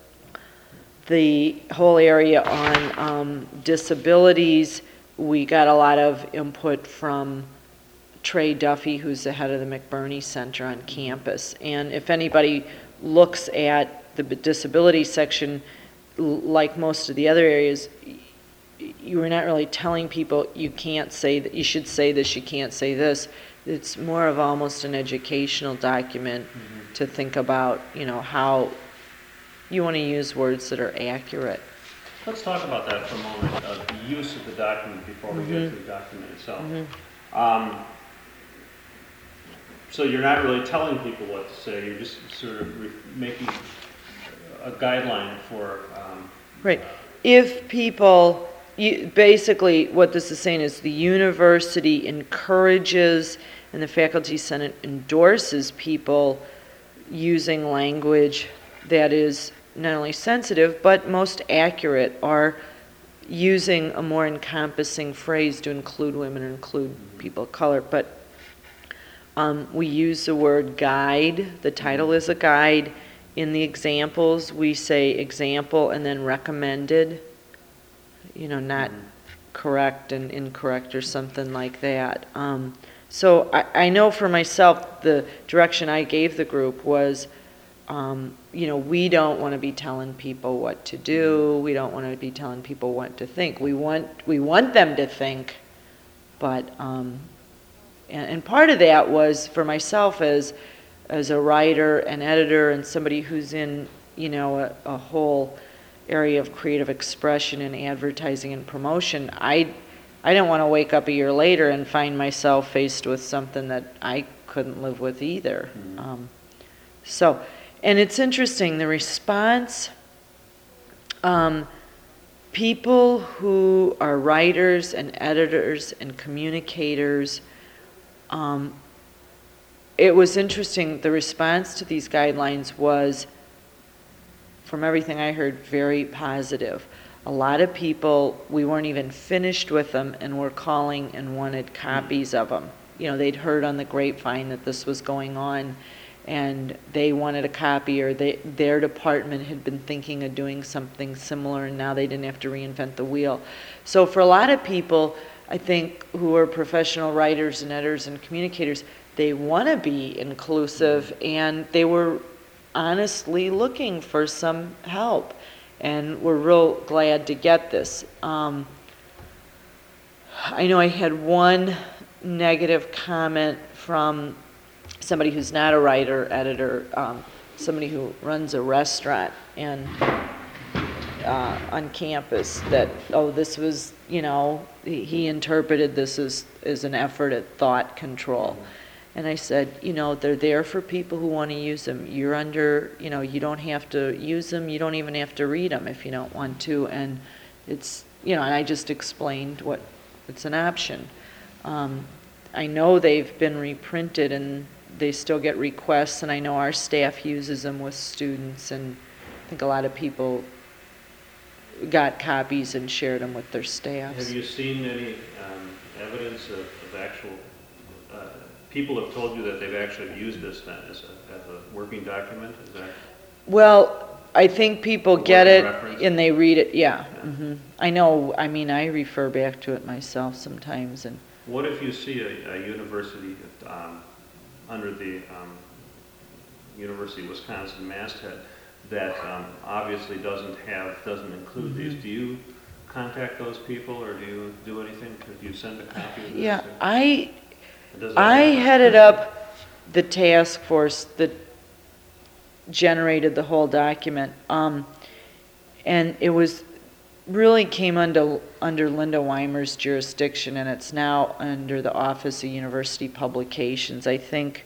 the whole area on um, disabilities, we got a lot of input from Trey Duffy, who's the head of the McBurney Center on campus. And if anybody looks at the disability section, like most of the other areas, you were not really telling people you can't say that, you should say this, you can't say this. It's more of almost an educational document mm-hmm. to think about, you know, how you want to use words that are accurate. Let's talk about that for a moment, uh, the use of the document before we mm-hmm. get to the document itself. Mm-hmm. Um, so you're not really telling people what to say, you're just sort of re- making a guideline for... Um, right. If people... You, basically, what this is saying is the university encourages and the faculty senate endorses people using language that is not only sensitive but most accurate, or using a more encompassing phrase to include women or include people of color. But um, we use the word guide. The title is a guide. In the examples, we say example and then recommended. You know, not mm-hmm. correct and incorrect or something like that. Um, so I, I know for myself, the direction I gave the group was, um, you know, we don't want to be telling people what to do. We don't want to be telling people what to think. We want we want them to think, but um, and, and part of that was for myself as as a writer and editor and somebody who's in, you know, a, a whole area of creative expression and advertising and promotion, I I didn't want to wake up a year later and find myself faced with something that I couldn't live with either. Mm-hmm. Um, so, and it's interesting, the response, um, people who are writers and editors and communicators, um, it was interesting, the response to these guidelines was, from everything I heard, very positive. A lot of people, we weren't even finished with them and were calling and wanted copies of them. You know, they'd heard on the grapevine that this was going on and they wanted a copy, or they, their department had been thinking of doing something similar and now they didn't have to reinvent the wheel. So for a lot of people, I think, who are professional writers and editors and communicators, they want to be inclusive, and they were honestly looking for some help, and we're real glad to get this. Um, I know I had one negative comment from somebody who's not a writer, editor, um, somebody who runs a restaurant and uh, on campus, that, oh, this was, you know, he, he interpreted this as, as an effort at thought control. And I said, you know, they're there for people who want to use them. You're under, you know, you don't have to use them. You don't even have to read them if you don't want to. And it's, you know, and I just explained what, it's an option. Um, I know they've been reprinted and they still get requests, and I know our staff uses them with students, and I think a lot of people got copies and shared them with their staffs. Have you seen any um, evidence of, of actual, uh, people have told you that they've actually used this then as a, as a working document? Is that? Well, I think people get it reference? and they read it, yeah. Yeah. hmm I know, I mean, I refer back to it myself sometimes. And What if you see a, a university um, under the um, University of Wisconsin masthead that um, obviously doesn't have, doesn't include Mhm. these? Do you contact those people, or do you do anything? Could you send a copy of this? yeah, to- I, Does that I happen? headed up the task force that generated the whole document. Um, and it was, really came under, under Linda Weimer's jurisdiction, and it's now under the Office of University Publications. I think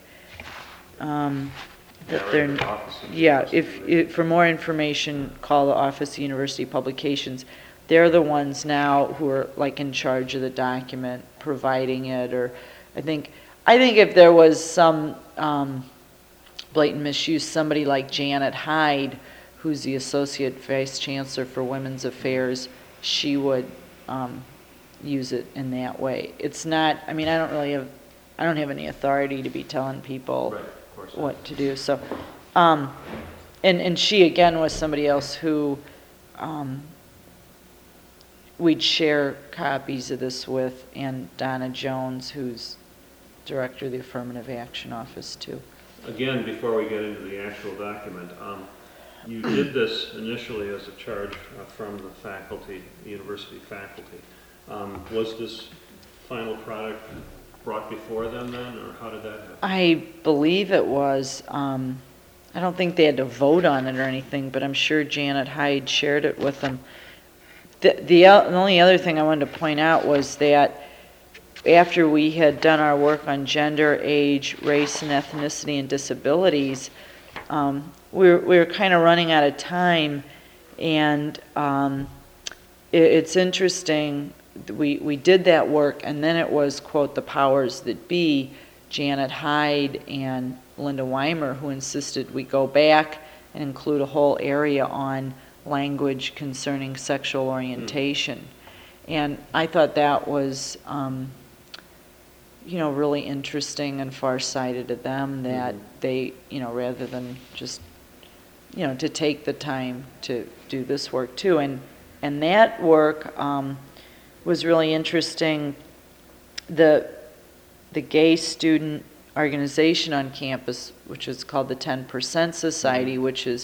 um, Yeah, that right, they're, the Office of yeah, University if, Relations. if, for more information, call the Office of University Publications. They're the ones now who are like in charge of the document, providing it, or I think, I think if there was some um, blatant misuse, somebody like Janet Hyde, who's the Associate Vice Chancellor for Women's Affairs, she would um, use it in that way. It's not, I mean, I don't really have, I don't have any authority to be telling people Right, of course. what to do, so, um, and, and she again was somebody else who um, we'd share copies of this with, and Donna Jones, who's Director of the Affirmative Action Office too. Again, before we get into the actual document, um, you did this initially as a charge uh, from the faculty, the university faculty. Um, was this final product brought before them then, or how did that happen? I believe it was. Um, I don't think they had to vote on it or anything, but I'm sure Janet Hyde shared it with them. The, the, o- the only other thing I wanted to point out was that after we had done our work on gender, age, race, and ethnicity and disabilities, um, we were, we were kind of running out of time, and um, it, it's interesting. We, we did that work, and then it was, quote, the powers that be, Janet Hyde and Linda Weimer, who insisted we go back and include a whole area on language concerning sexual orientation. Mm. And I thought that was, um, you know, really interesting and far-sighted of them that mm. they, you know, rather than just, you know, to take the time to do this work too. And, and that work um, was really interesting. The, the gay student organization on campus, which is called the ten percent Society, which is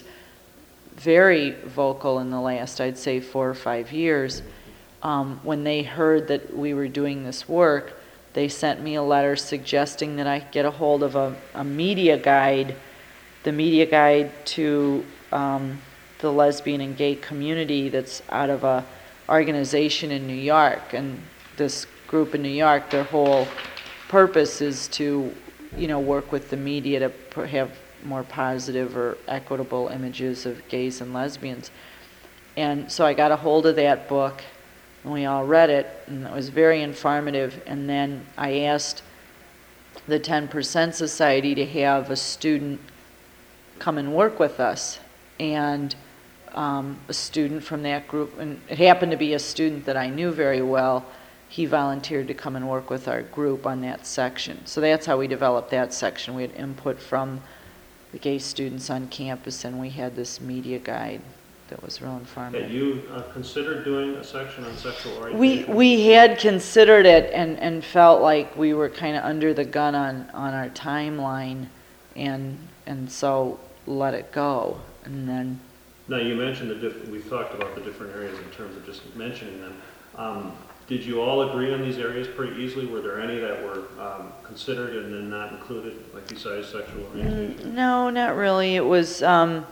very vocal in the last, I'd say, four or five years, um, when they heard that we were doing this work, they sent me a letter suggesting that I get a hold of a, a media guide, the media guide to um, the lesbian and gay community that's out of a organization in New York. And this group in New York, their whole purpose is to, you know, work with the media to pr- have more positive or equitable images of gays and lesbians. And so I got a hold of that book, and we all read it, and it was very informative. And then I asked the ten percent Society to have a student come and work with us. And um, a student from that group, and it happened to be a student that I knew very well, he volunteered to come and work with our group on that section. So that's how we developed that section. We had input from the gay students on campus, and we had this media guide that was real informative. Had you uh, considered doing a section on sexual orientation? We we had considered it and, and felt like we were kind of under the gun on, on our timeline, and and so let it go. And then now you mentioned the diff- we talked about the different areas in terms of just mentioning them. Um, did you all agree on these areas pretty easily? Were there any that were um, considered and then not included, like besides sexual orientation? No, not really. It was um,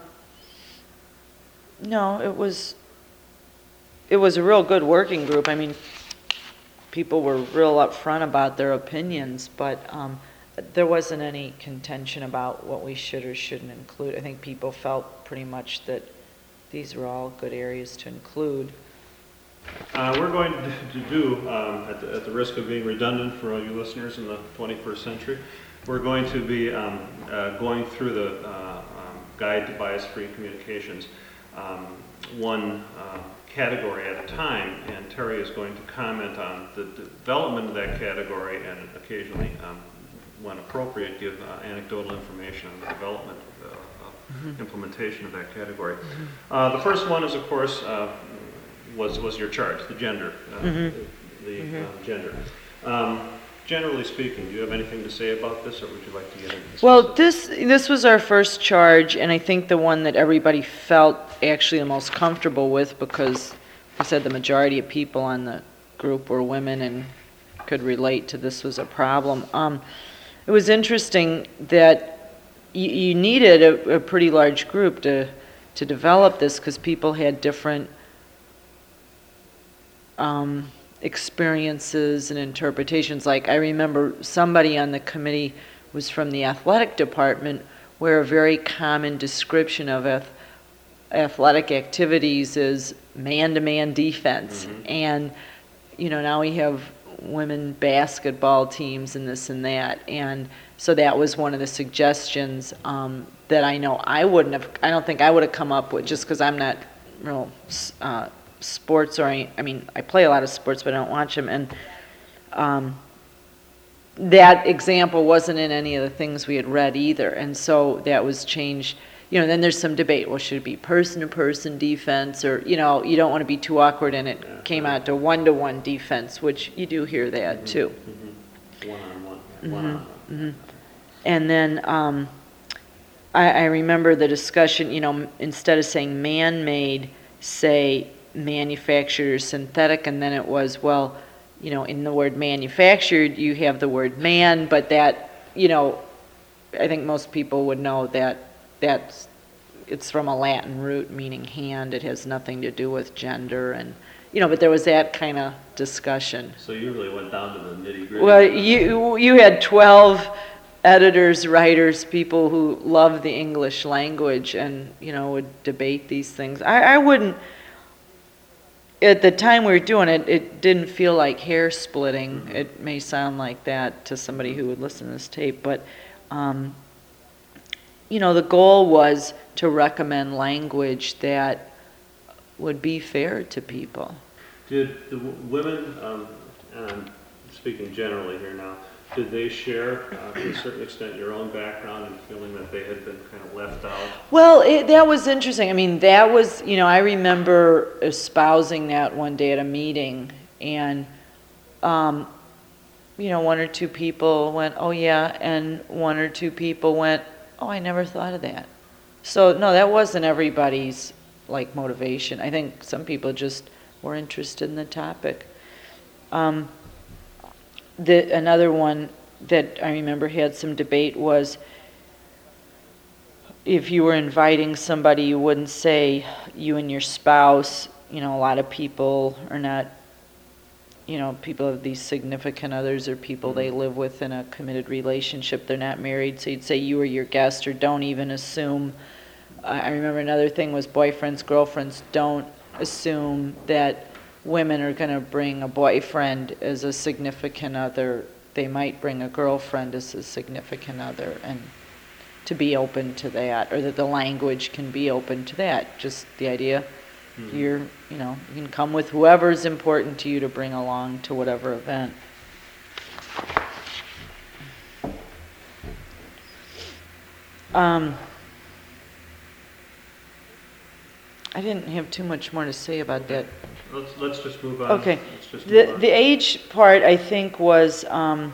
no, it was it was a real good working group. I mean, people were real upfront about their opinions, but um, there wasn't any contention about what we should or shouldn't include. I think people felt pretty much that these were all good areas to include. Uh, we're going to do, um, at, the, at the risk of being redundant for all you listeners in the twenty-first century, we're going to be um, uh, going through the uh, um, Guide to Bias-Free Communications, um, one uh, category at a time, and Terry is going to comment on the development of that category and occasionally, um, when appropriate, give uh, anecdotal information on the development of the uh, mm-hmm. implementation of that category. Mm-hmm. uh, the first one is, of course, uh, was was your charge, the gender, uh, mm-hmm. the, the mm-hmm. uh, gender. Um, generally speaking, do you have anything to say about this, or would you like to get into this? Well, this this was our first charge, and I think the one that everybody felt actually the most comfortable with, because I said the majority of people on the group were women and could relate to this was a problem. Um, it was interesting that you, you needed a, a pretty large group to to develop this, because people had different Um, experiences and interpretations. Like, I remember somebody on the committee was from the athletic department, where a very common description of ath- athletic activities is man-to-man defense. Mm-hmm. And, you know, now we have women basketball teams and this and that. And so that was one of the suggestions um, that I know I wouldn't have, I don't think I would have come up with, just because I'm not real uh, sports, or I, I mean, I play a lot of sports, but I don't watch them, and um, that example wasn't in any of the things we had read either, and so that was changed. You know, then there's some debate, well, should it be person-to-person defense, or, you know, you don't want to be too awkward, and it yeah. came out to one-to-one defense, which you do hear that, mm-hmm. too. Mm-hmm. One-on-one. Mm-hmm. One-on-one. Mm-hmm. And then um, I, I remember the discussion, you know, instead of saying man-made, say manufactured or synthetic, and then it was, well, you know, in the word manufactured, you have the word man, but that, you know, I think most people would know that that's, it's from a Latin root meaning hand. It has nothing to do with gender, and, you know, but there was that kind of discussion. So you really went down to the nitty-gritty. Well, you you had twelve editors, writers, people who love the English language, and, you know, would debate these things. I, I wouldn't, at the time we were doing it, it didn't feel like hair splitting. Mm-hmm. It may sound like that to somebody who would listen to this tape, but, um, you know, the goal was to recommend language that would be fair to people. Did the w- women, um, and I'm speaking generally here now, did they share, uh, to a certain extent, your own background and feeling that they had been kind of left out? Well, it, that was interesting. I mean, that was, you know, I remember espousing that one day at a meeting, and, um, you know, one or two people went, oh, yeah, and one or two people went, oh, I never thought of that. So, no, that wasn't everybody's, like, motivation. I think some people just were interested in the topic. Um, The, another one that I remember had some debate was, if you were inviting somebody, you wouldn't say you and your spouse. You know, a lot of people are not, you know, people have these significant others or people mm-hmm. they live with in a committed relationship. They're not married, so you'd say you or your guest, or don't even assume. I remember another thing was boyfriends, girlfriends. Don't assume that women are going to bring a boyfriend as a significant other. They might bring a girlfriend as a significant other, and to be open to that, or that the language can be open to that. Just the idea, mm-hmm. you're, you know, you can come with whoever is important to you to bring along to whatever event. Um, I didn't have too much more to say about okay. that. Let's, let's just move on. Okay. Let's just the move on. the age part, I think, was um,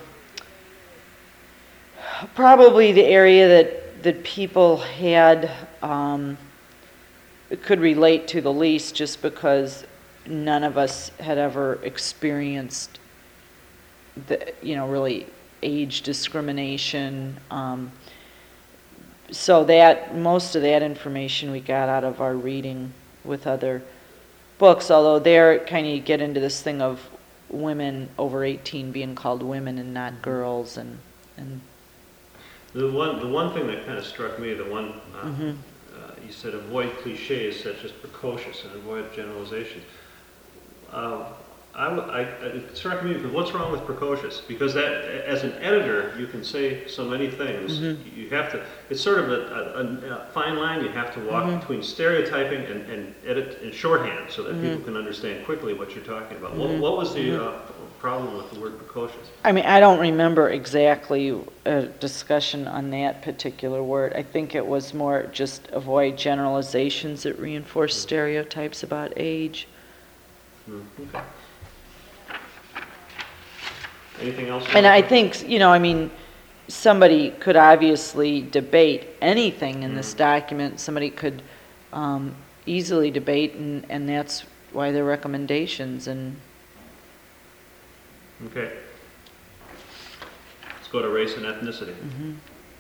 probably the area that that people had um, could relate to the least, just because none of us had ever experienced the, you know, really age discrimination. Um, so that most of that information we got out of our reading with other books, although there kind of get into this thing of women over eighteen being called women and not girls, and and the one the one thing that kind of struck me, the one uh, mm-hmm. uh, you said, avoid cliches such as precocious and avoid generalizations. uh, I, w- I, it struck me, what's wrong with precocious? Because that, as an editor, you can say so many things. Mm-hmm. You have to, it's sort of a, a, a fine line you have to walk Mm-hmm. between stereotyping and, and edit in shorthand so that Mm-hmm. people can understand quickly what you're talking about. Mm-hmm. What, what was the uh, problem with the word precocious? I mean, I don't remember exactly a discussion on that particular word. I think it was more just avoid generalizations that reinforce stereotypes about age. Mm, okay. Anything else? And I think, you know, I mean, somebody could obviously debate anything in this document. Somebody could um, easily debate, and, and that's why they're recommendations. And okay. Let's go to race and ethnicity. Mm-hmm.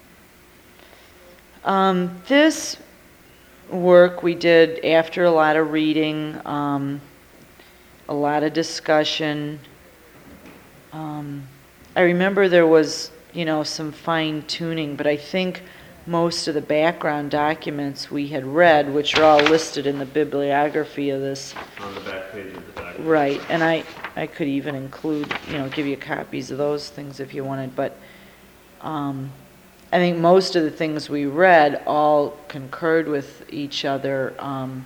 Um, this work we did after a lot of reading, um, a lot of discussion. Um, I remember there was, you know, some fine tuning, but I think most of the background documents we had read, which are all listed in the bibliography of this. On the back page of the document. Right, and I, I could even include, you know, give you copies of those things if you wanted, but um, I think most of the things we read all concurred with each other. Um,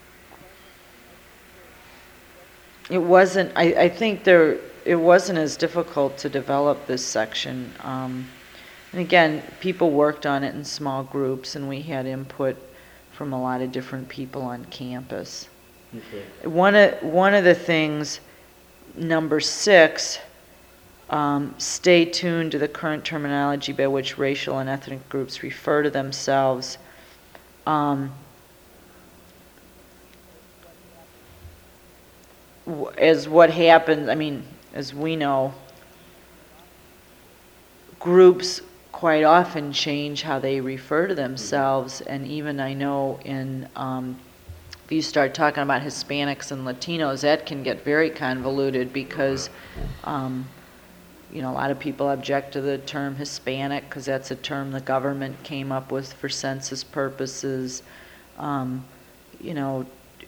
it wasn't, I, I think there, it wasn't as difficult to develop this section. Um, and again, people worked on it in small groups, and we had input from a lot of different people on campus. Okay. One of, one of the things, number six, um, stay tuned to the current terminology by which racial and ethnic groups refer to themselves. Um, w- as what happens, I mean, as we know, groups quite often change how they refer to themselves, and even I know in um, if you start talking about Hispanics and Latinos, that can get very convoluted because um, you know, a lot of people object to the term Hispanic because that's a term the government came up with for census purposes. Um, you know,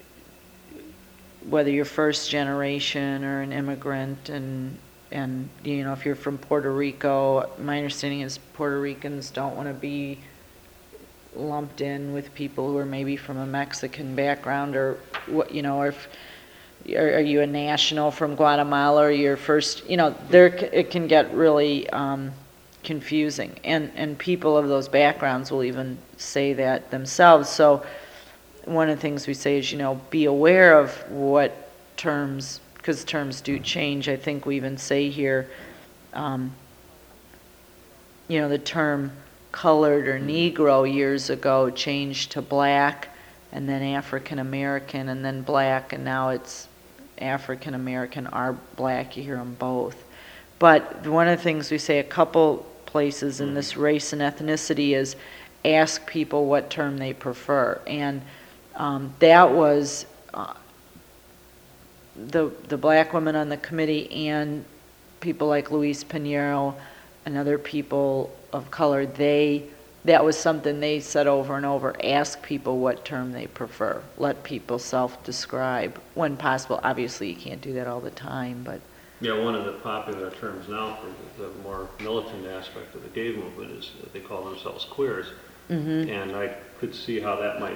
whether you're first generation or an immigrant, and and you know, if you're from Puerto Rico, my understanding is Puerto Ricans don't want to be lumped in with people who are maybe from a Mexican background, or what, you know, or if are, are you a national from Guatemala, or your first, you know, there it can get really um, confusing, and and people of those backgrounds will even say that themselves. So one of the things we say is, you know, be aware of what terms, because terms do change. I think we even say here, um, you know, the term colored or Negro years ago changed to black, and then African American, and then black, and now it's African American or black. You hear them both. But one of the things we say a couple places in this race and ethnicity is ask people what term they prefer. And um, that was uh, the the black women on the committee and people like Luis Pinheiro and other people of color, they that was something they said over and over. Ask people what term they prefer. Let people self-describe when possible. Obviously, you can't do that all the time, but yeah, one of the popular terms now for the, the more militant aspect of the gay movement is that they call themselves queers, mm-hmm. and I could see how that might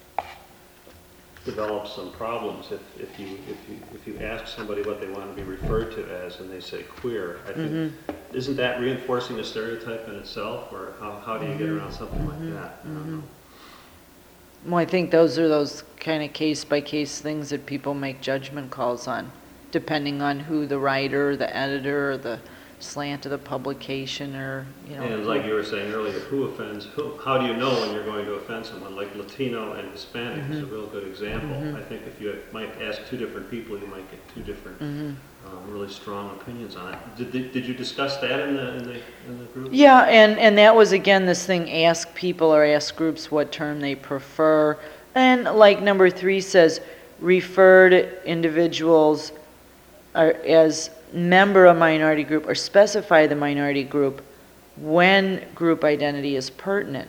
develop some problems if, if you if you if you ask somebody what they want to be referred to as and they say queer. I think mm-hmm. isn't that reinforcing a stereotype in itself, or how, how do you get around something mm-hmm. like that? I don't Mm-hmm. know. Well, I think those are those kind of case-by-case things that people make judgment calls on, depending on who the writer, the editor, or the slant of the publication, or, you know. And like you were saying earlier, who offends who? How do you know when you're going to offend someone? Like Latino and Hispanic mm-hmm. is a real good example. Mm-hmm. I think if you might ask two different people, you might get two different mm-hmm. um, really strong opinions on it. Did, did, did you discuss that in the, in the, in the group? Yeah, and, and that was, again, this thing, ask people or ask groups what term they prefer. And like number three says, refer to individuals are, as member of minority group, or specify the minority group when group identity is pertinent.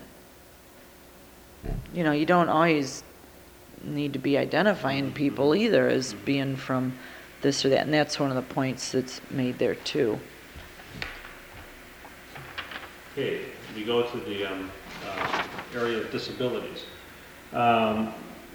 You know, you don't always need to be identifying people either as being from this or that, and that's one of the points that's made there too. Okay, we go to the um, uh, area of disabilities. Um,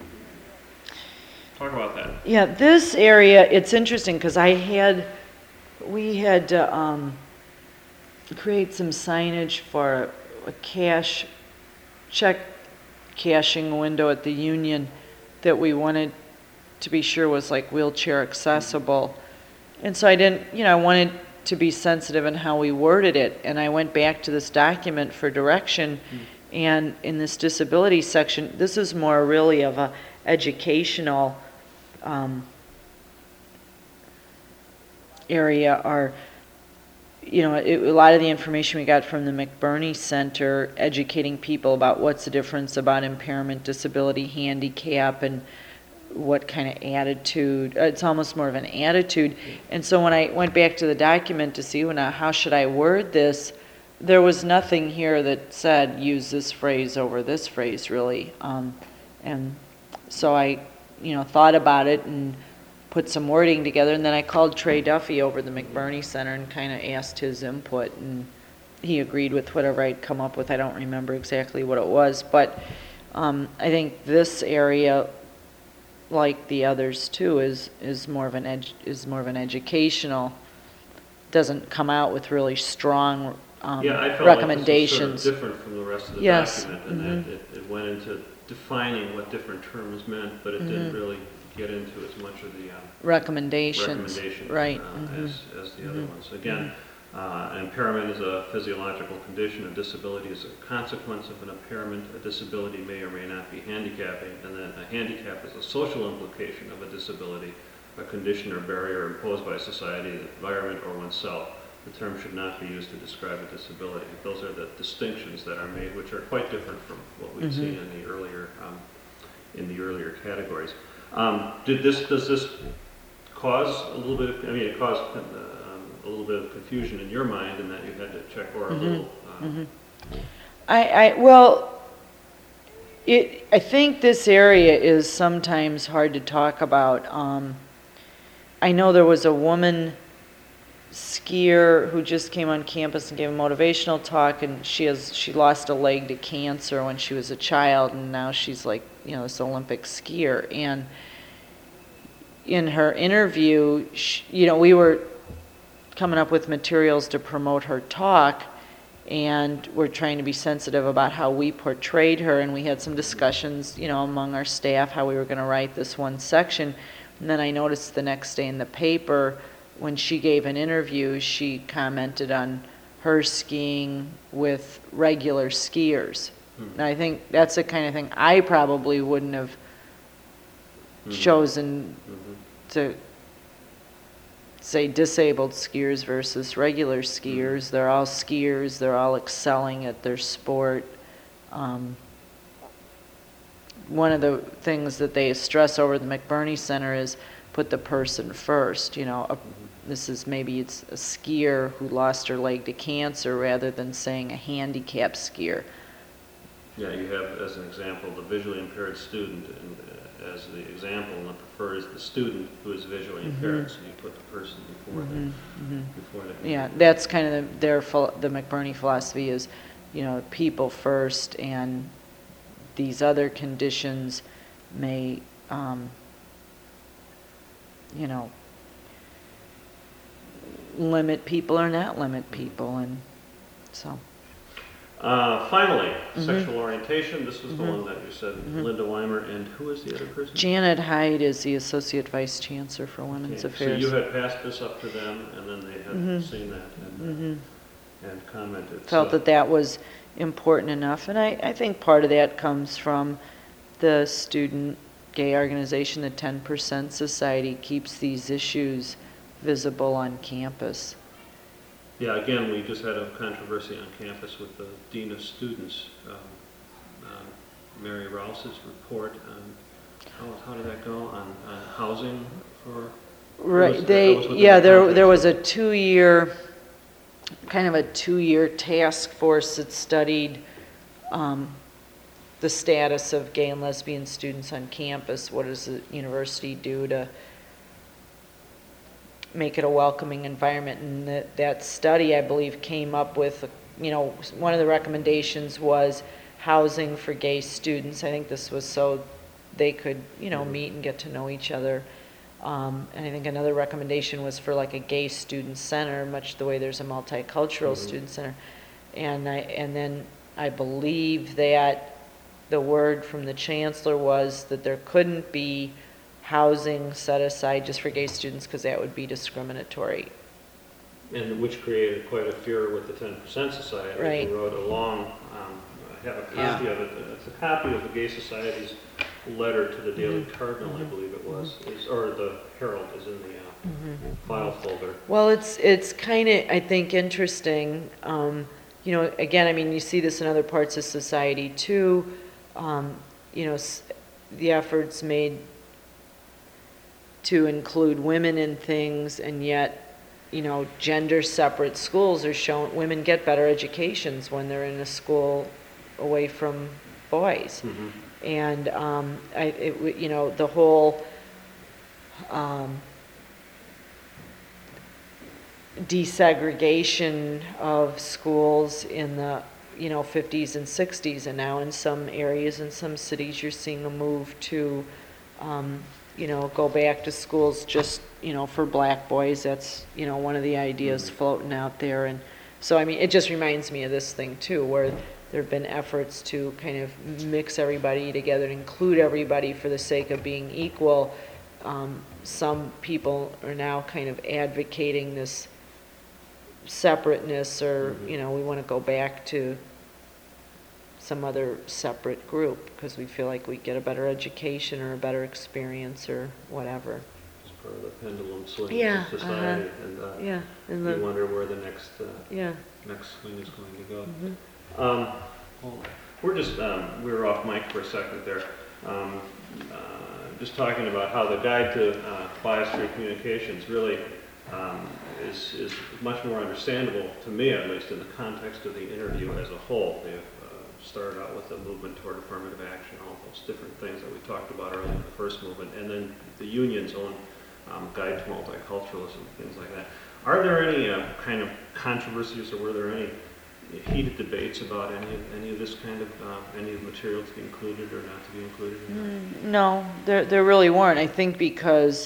talk about that. Yeah, this area, it's interesting because I had, we had to um, create some signage for a cash, check cashing window at the Union that we wanted to be sure was like wheelchair accessible. And so I didn't, you know, I wanted to be sensitive in how we worded it. And I went back to this document for direction. Mm. And in this disability section, this is more really of a educational um, area. Or, you know, it, a lot of the information we got from the McBurney Center, educating people about what's the difference about impairment, disability, handicap, and what kind of attitude. It's almost more of an attitude. And so when I went back to the document to see, well, now how should I word this, there was nothing here that said use this phrase over this phrase, really. Um, and so I, you know, thought about it and put some wording together, and then I called Trey Duffy over at the McBurney Center and kind of asked his input, and he agreed with whatever I'd come up with. I don't remember exactly what it was, but um, I think this area, like the others too, is is more of an edu- is more of an educational. Doesn't come out with really strong um, yeah, I felt recommendations. Like this was sort of different from the rest of the yes. document, and mm-hmm. that it, it went into defining what different terms meant, but it mm-hmm. didn't really get into as much of the uh, recommendations, recommendations right, uh, mm-hmm. as, as the mm-hmm. other ones. Again, mm-hmm. uh, an impairment is a physiological condition. A disability is a consequence of an impairment. A disability may or may not be handicapping, and then a handicap is a social implication of a disability, a condition or barrier imposed by society, the environment, or oneself. The term should not be used to describe a disability. Those are the distinctions that are made, which are quite different from what we've mm-hmm. seen in the earlier um, in the earlier categories. Um, did this does this cause a little bit of, I mean, it caused uh, um, a little bit of confusion in your mind, in that you had to check or a mm-hmm. little. Uh, mm-hmm. I, I well, it. I think this area is sometimes hard to talk about. Um, I know there was a woman skier who just came on campus and gave a motivational talk, and she has she lost a leg to cancer when she was a child, and now she's like, you know, this Olympic skier. And in her interview, she, you know, we were coming up with materials to promote her talk, and we're trying to be sensitive about how we portrayed her, and we had some discussions, you know, among our staff how we were going to write this one section. And then I noticed the next day in the paper, when she gave an interview, she commented on her skiing with regular skiers. Mm-hmm. And I think that's the kind of thing I probably wouldn't have mm-hmm. chosen mm-hmm. to say disabled skiers versus regular skiers. Mm-hmm. They're all skiers. They're all excelling at their sport. Um, one of the things that they stress over at the McBurney Center is put the person first. You know, a, this is maybe it's a skier who lost her leg to cancer rather than saying a handicapped skier. Yeah, you have as an example the visually impaired student, and uh, as the example, and it prefers the student who is visually mm-hmm. impaired, so you put the person before mm-hmm. the mm-hmm. before the. Yeah, that's kind of the, their the McBurney philosophy is, you know, people first, and these other conditions may, um, you know, limit people or not limit people, and so. Uh, finally, mm-hmm. sexual orientation. This was mm-hmm. the one that you said, mm-hmm. Linda Weimer, and who was the other person? Janet Hyde is the Associate Vice Chancellor for Women's okay. Affairs. So you had passed this up to them, and then they had mm-hmm. seen that and, mm-hmm. uh, and commented. Felt so. that that was important enough, and I, I think part of that comes from the student gay organization, the ten percent Society, keeps these issues visible on campus. Yeah, again, we just had a controversy on campus with the Dean of Students, um, uh, Mary Rouse's report on, how, how did that go, on, on housing for... Right, was, they, yeah, the there there was a two-year, kind of a two-year task force that studied um, the status of gay and lesbian students on campus. What does the university do to make it a welcoming environment. And that, that study, I believe, came up with, you know, one of the recommendations was housing for gay students. I think this was so they could, you know, meet and get to know each other. Um, and I think another recommendation was for like a gay student center, much the way there's a multicultural mm-hmm. student center. And I, and then I believe that the word from the chancellor was that there couldn't be housing set aside just for gay students because that would be discriminatory. And which created quite a furor with the ten percent Society. Right. Who wrote a long, um, I have a copy yeah. of it. It's a copy of the Gay Society's letter to the Daily mm-hmm. Cardinal, mm-hmm. I believe it was, is, or the Herald is in the uh, mm-hmm. file folder. Well, it's it's kind of, I think, interesting. Um, you know, again, I mean, you see this in other parts of society too. Um, you know, s- the efforts made to include women in things, and yet, you know, gender-separate schools are shown, women get better educations when they're in a school away from boys. Mm-hmm. And, um, I, it, you know, the whole um, desegregation of schools in the, you know, fifties and sixties, and now in some areas, in some cities, you're seeing a move to, um, you know, go back to schools just, you know, for black boys. That's, you know, one of the ideas mm-hmm. floating out there. And so, I mean, it just reminds me of this thing too, where there have been efforts to kind of mix everybody together, include everybody for the sake of being equal. Um, some people are now kind of advocating this separateness, or, mm-hmm. you know, we want to go back to some other separate group because we feel like we get a better education or a better experience or whatever. It's part of the pendulum swing yeah, of society, uh-huh. and uh, yeah, and you the, wonder where the next uh, yeah. next swing is going to go. Mm-hmm. Um, well, we're just, um, we were off mic for a second there, um, uh, just talking about how the guide to uh, biosphere communications really um, is, is much more understandable, to me at least, in the context of the interview as a whole. They've uh, started out with the movement toward affirmative action, all those different things that we talked about earlier in the first movement, and then the union's own um, guide to multiculturalism, things like that. Are there any uh, kind of controversies, or were there any heated debates about any of any of this kind of uh, any of the material to be included or not to be included? Mm, no, there there really weren't. I think because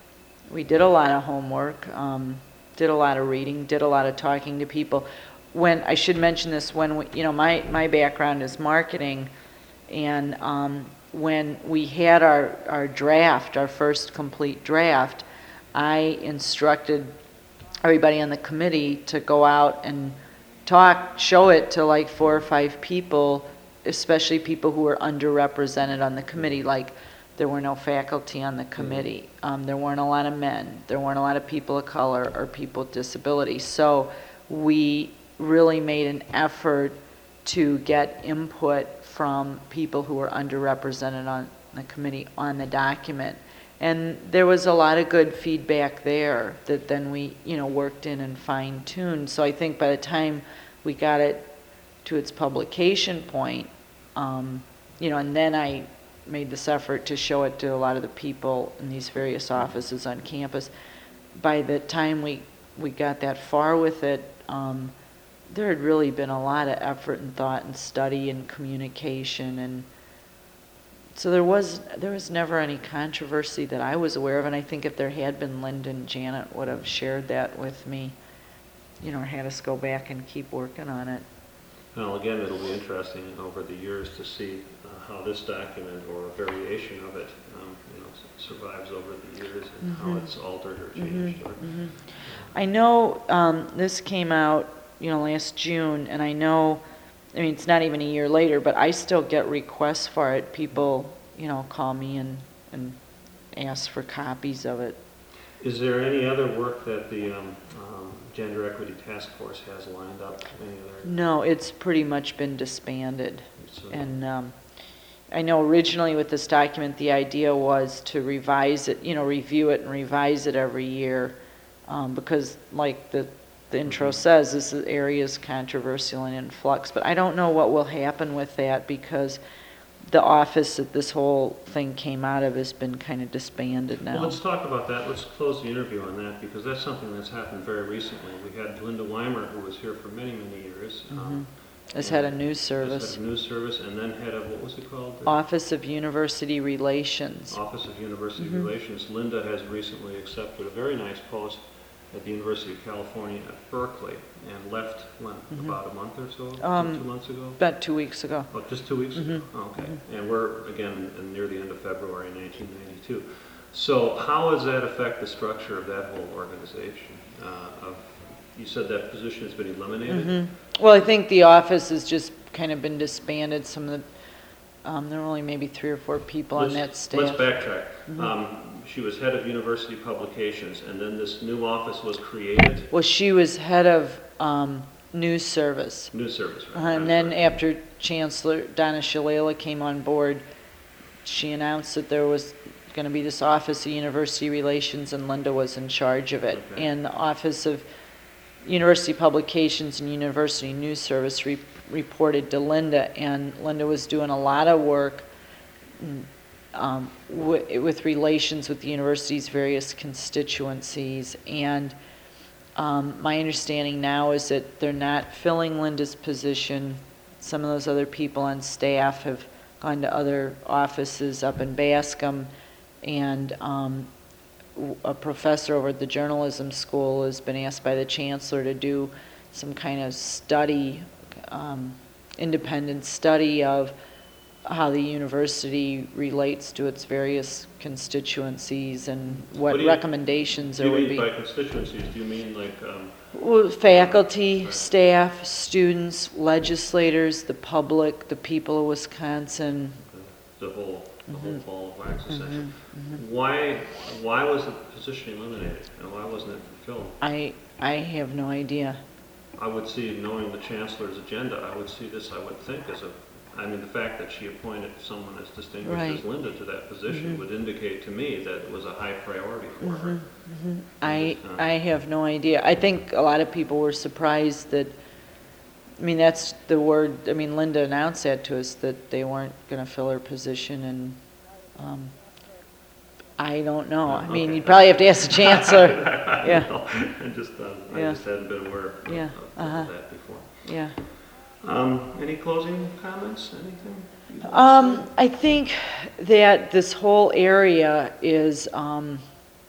we did a lot of homework, um, did a lot of reading, did a lot of talking to people. When I should mention this, when we, you know, my my background is marketing, and um, when we had our our draft, our first complete draft, I instructed everybody on the committee to go out and talk, show it to like four or five people, especially people who were underrepresented on the committee. Like, there were no faculty on the committee. Um, there weren't a lot of men. There weren't a lot of people of color or people with disabilities. So we really made an effort to get input from people who were underrepresented on the committee on the document. And there was a lot of good feedback there that then we, you know, worked in and fine-tuned. So I think by the time we got it to its publication point, um, you know, and then I made this effort to show it to a lot of the people in these various offices on campus. By the time we, we got that far with it, um, there had really been a lot of effort and thought and study and communication, and so there was there was never any controversy that I was aware of. And I think if there had been, Linda and Janet would have shared that with me, you know, or had us go back and keep working on it. Well, again, it'll be interesting over the years to see uh, how this document or a variation of it, um, you know, survives over the years, and mm-hmm. how it's altered or changed. Mm-hmm. Or, mm-hmm. I know um, this came out, you know, last June, and I know, I mean, it's not even a year later, but I still get requests for it. People, you know, call me and, and ask for copies of it. Is there any other work that the um, um, Gender Equity Task Force has lined up? Any other? No, it's pretty much been disbanded. So, and um, I know originally with this document, the idea was to revise it, you know, review it and revise it every year, um, because like the The intro says this area is controversial and in flux, but I don't know what will happen with that, because the office that this whole thing came out of has been kind of disbanded now. Well, let's talk about that. Let's close the interview on that, because that's something that's happened very recently. We had Linda Weimer, who was here for many, many years. Mhm. Um, As head of and- news as service. head of news service, and then head of, what was it called? The Office of University Relations. Office of University Mhm. Relations. Linda has recently accepted a very nice post at the University of California at Berkeley, and left, when, Mhm. about a month or so? Two- Um, Two months ago? About two weeks ago. Oh, just two weeks ago? Mhm. Okay. And we're, again, in- near the end of February nineteen ninety-two. So how does that affect the structure of that whole organization? Uh, of, you said that position has been eliminated? Mhm. Well, I think the office has just kind of been disbanded. Some of the, um, there were only maybe three or four people on Let's- that staff. Let's backtrack. Mhm. Um, She was head of university publications, and then this new office was created, Well, she was head of um, news service. news service, right? Uh, And then after Chancellor Donna Shalala came on board, she announced that there was going to be this Office of University Relations, and Linda was in charge of it. Okay. And the Office of University Publications and University News Service re- reported to Linda, and Linda was doing a lot of work mm, um, wi- with relations with the university's various constituencies. And um, my understanding now is that they're not filling Linda's position. Some of those other people on staff have gone to other offices up in Bascom, and um, w- a professor over at the journalism school has been asked by the chancellor to do some kind of study, um, independent study of how the university relates to its various constituencies and What what do you- recommendations Do there you would mean be. by constituencies, do you mean like, um, Well, faculty, Right. staff, students, legislators, the public, the people of Wisconsin. the whole, the whole Mhm. ball of wax, essentially? Mhm, mhm. Why, why was the position eliminated, and why wasn't it filled? I, I have no idea. I would see, knowing the chancellor's agenda, I would see this, I would think, as a, I mean, the fact that she appointed someone as distinguished as Right. Linda to that position Mhm. would indicate to me that it was a high priority for her. Mhm, mhm. I, Uh, I have no idea. I think a lot of people were surprised that, I mean, that's the word, I mean, Linda announced that to us, that they weren't going to fill her position, and um, I don't know. I mean, Okay. you'd probably have to ask the chancellor. I Yeah. know. I just, uh, I Yeah. just hadn't been aware of Yeah, of uh-huh. that before. Yeah. Um, any closing comments, anything? you'd like to Um, say? I think that this whole area is um,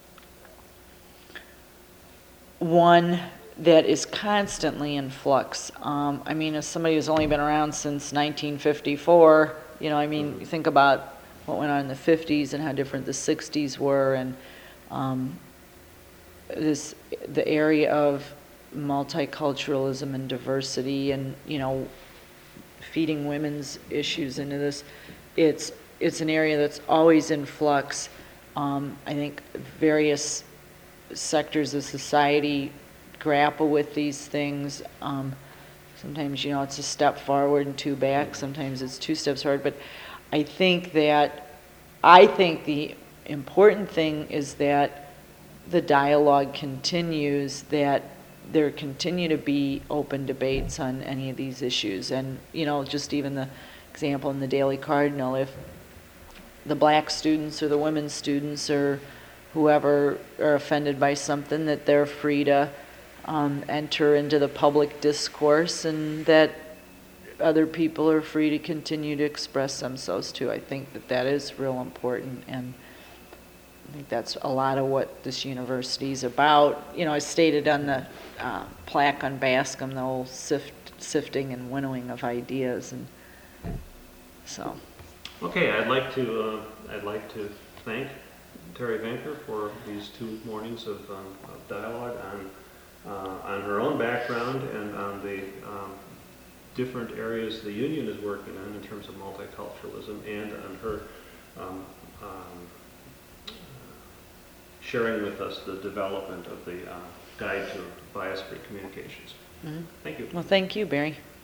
one that is constantly in flux. Um, I mean, as somebody who's only been around since nineteen fifty-four, you know, I mean, you think about what went on in the fifties and how different the sixties were, and um, this the area of multiculturalism and diversity, and you know, feeding women's issues into this. It's it's an area that's always in flux. Um, I think various sectors of society grapple with these things. Um, sometimes, you know, it's a step forward and two back. Sometimes it's two steps forward. But I think that I think the important thing is that the dialogue continues, that there continue to be open debates on any of these issues. And, you know, just even the example in the Daily Cardinal, if the black students or the women students or whoever are offended by something, that they're free to um, enter into the public discourse, and that other people are free to continue to express themselves too. I think that that is real important, and I think that's a lot of what this university is about. You know, I stated on the uh, plaque on Bascom, the whole sift, sifting and winnowing of ideas, and so. Okay, I'd like to, uh, I'd like to thank Terry Venker for these two mornings of, um, of dialogue on, uh, on her own background and on the um, different areas the union is working on in terms of multiculturalism, and on her um, um, sharing with us the development of the uh, Guide to Bias-Free Communications. Mm-hmm. Thank you. Well, thank you, Barry.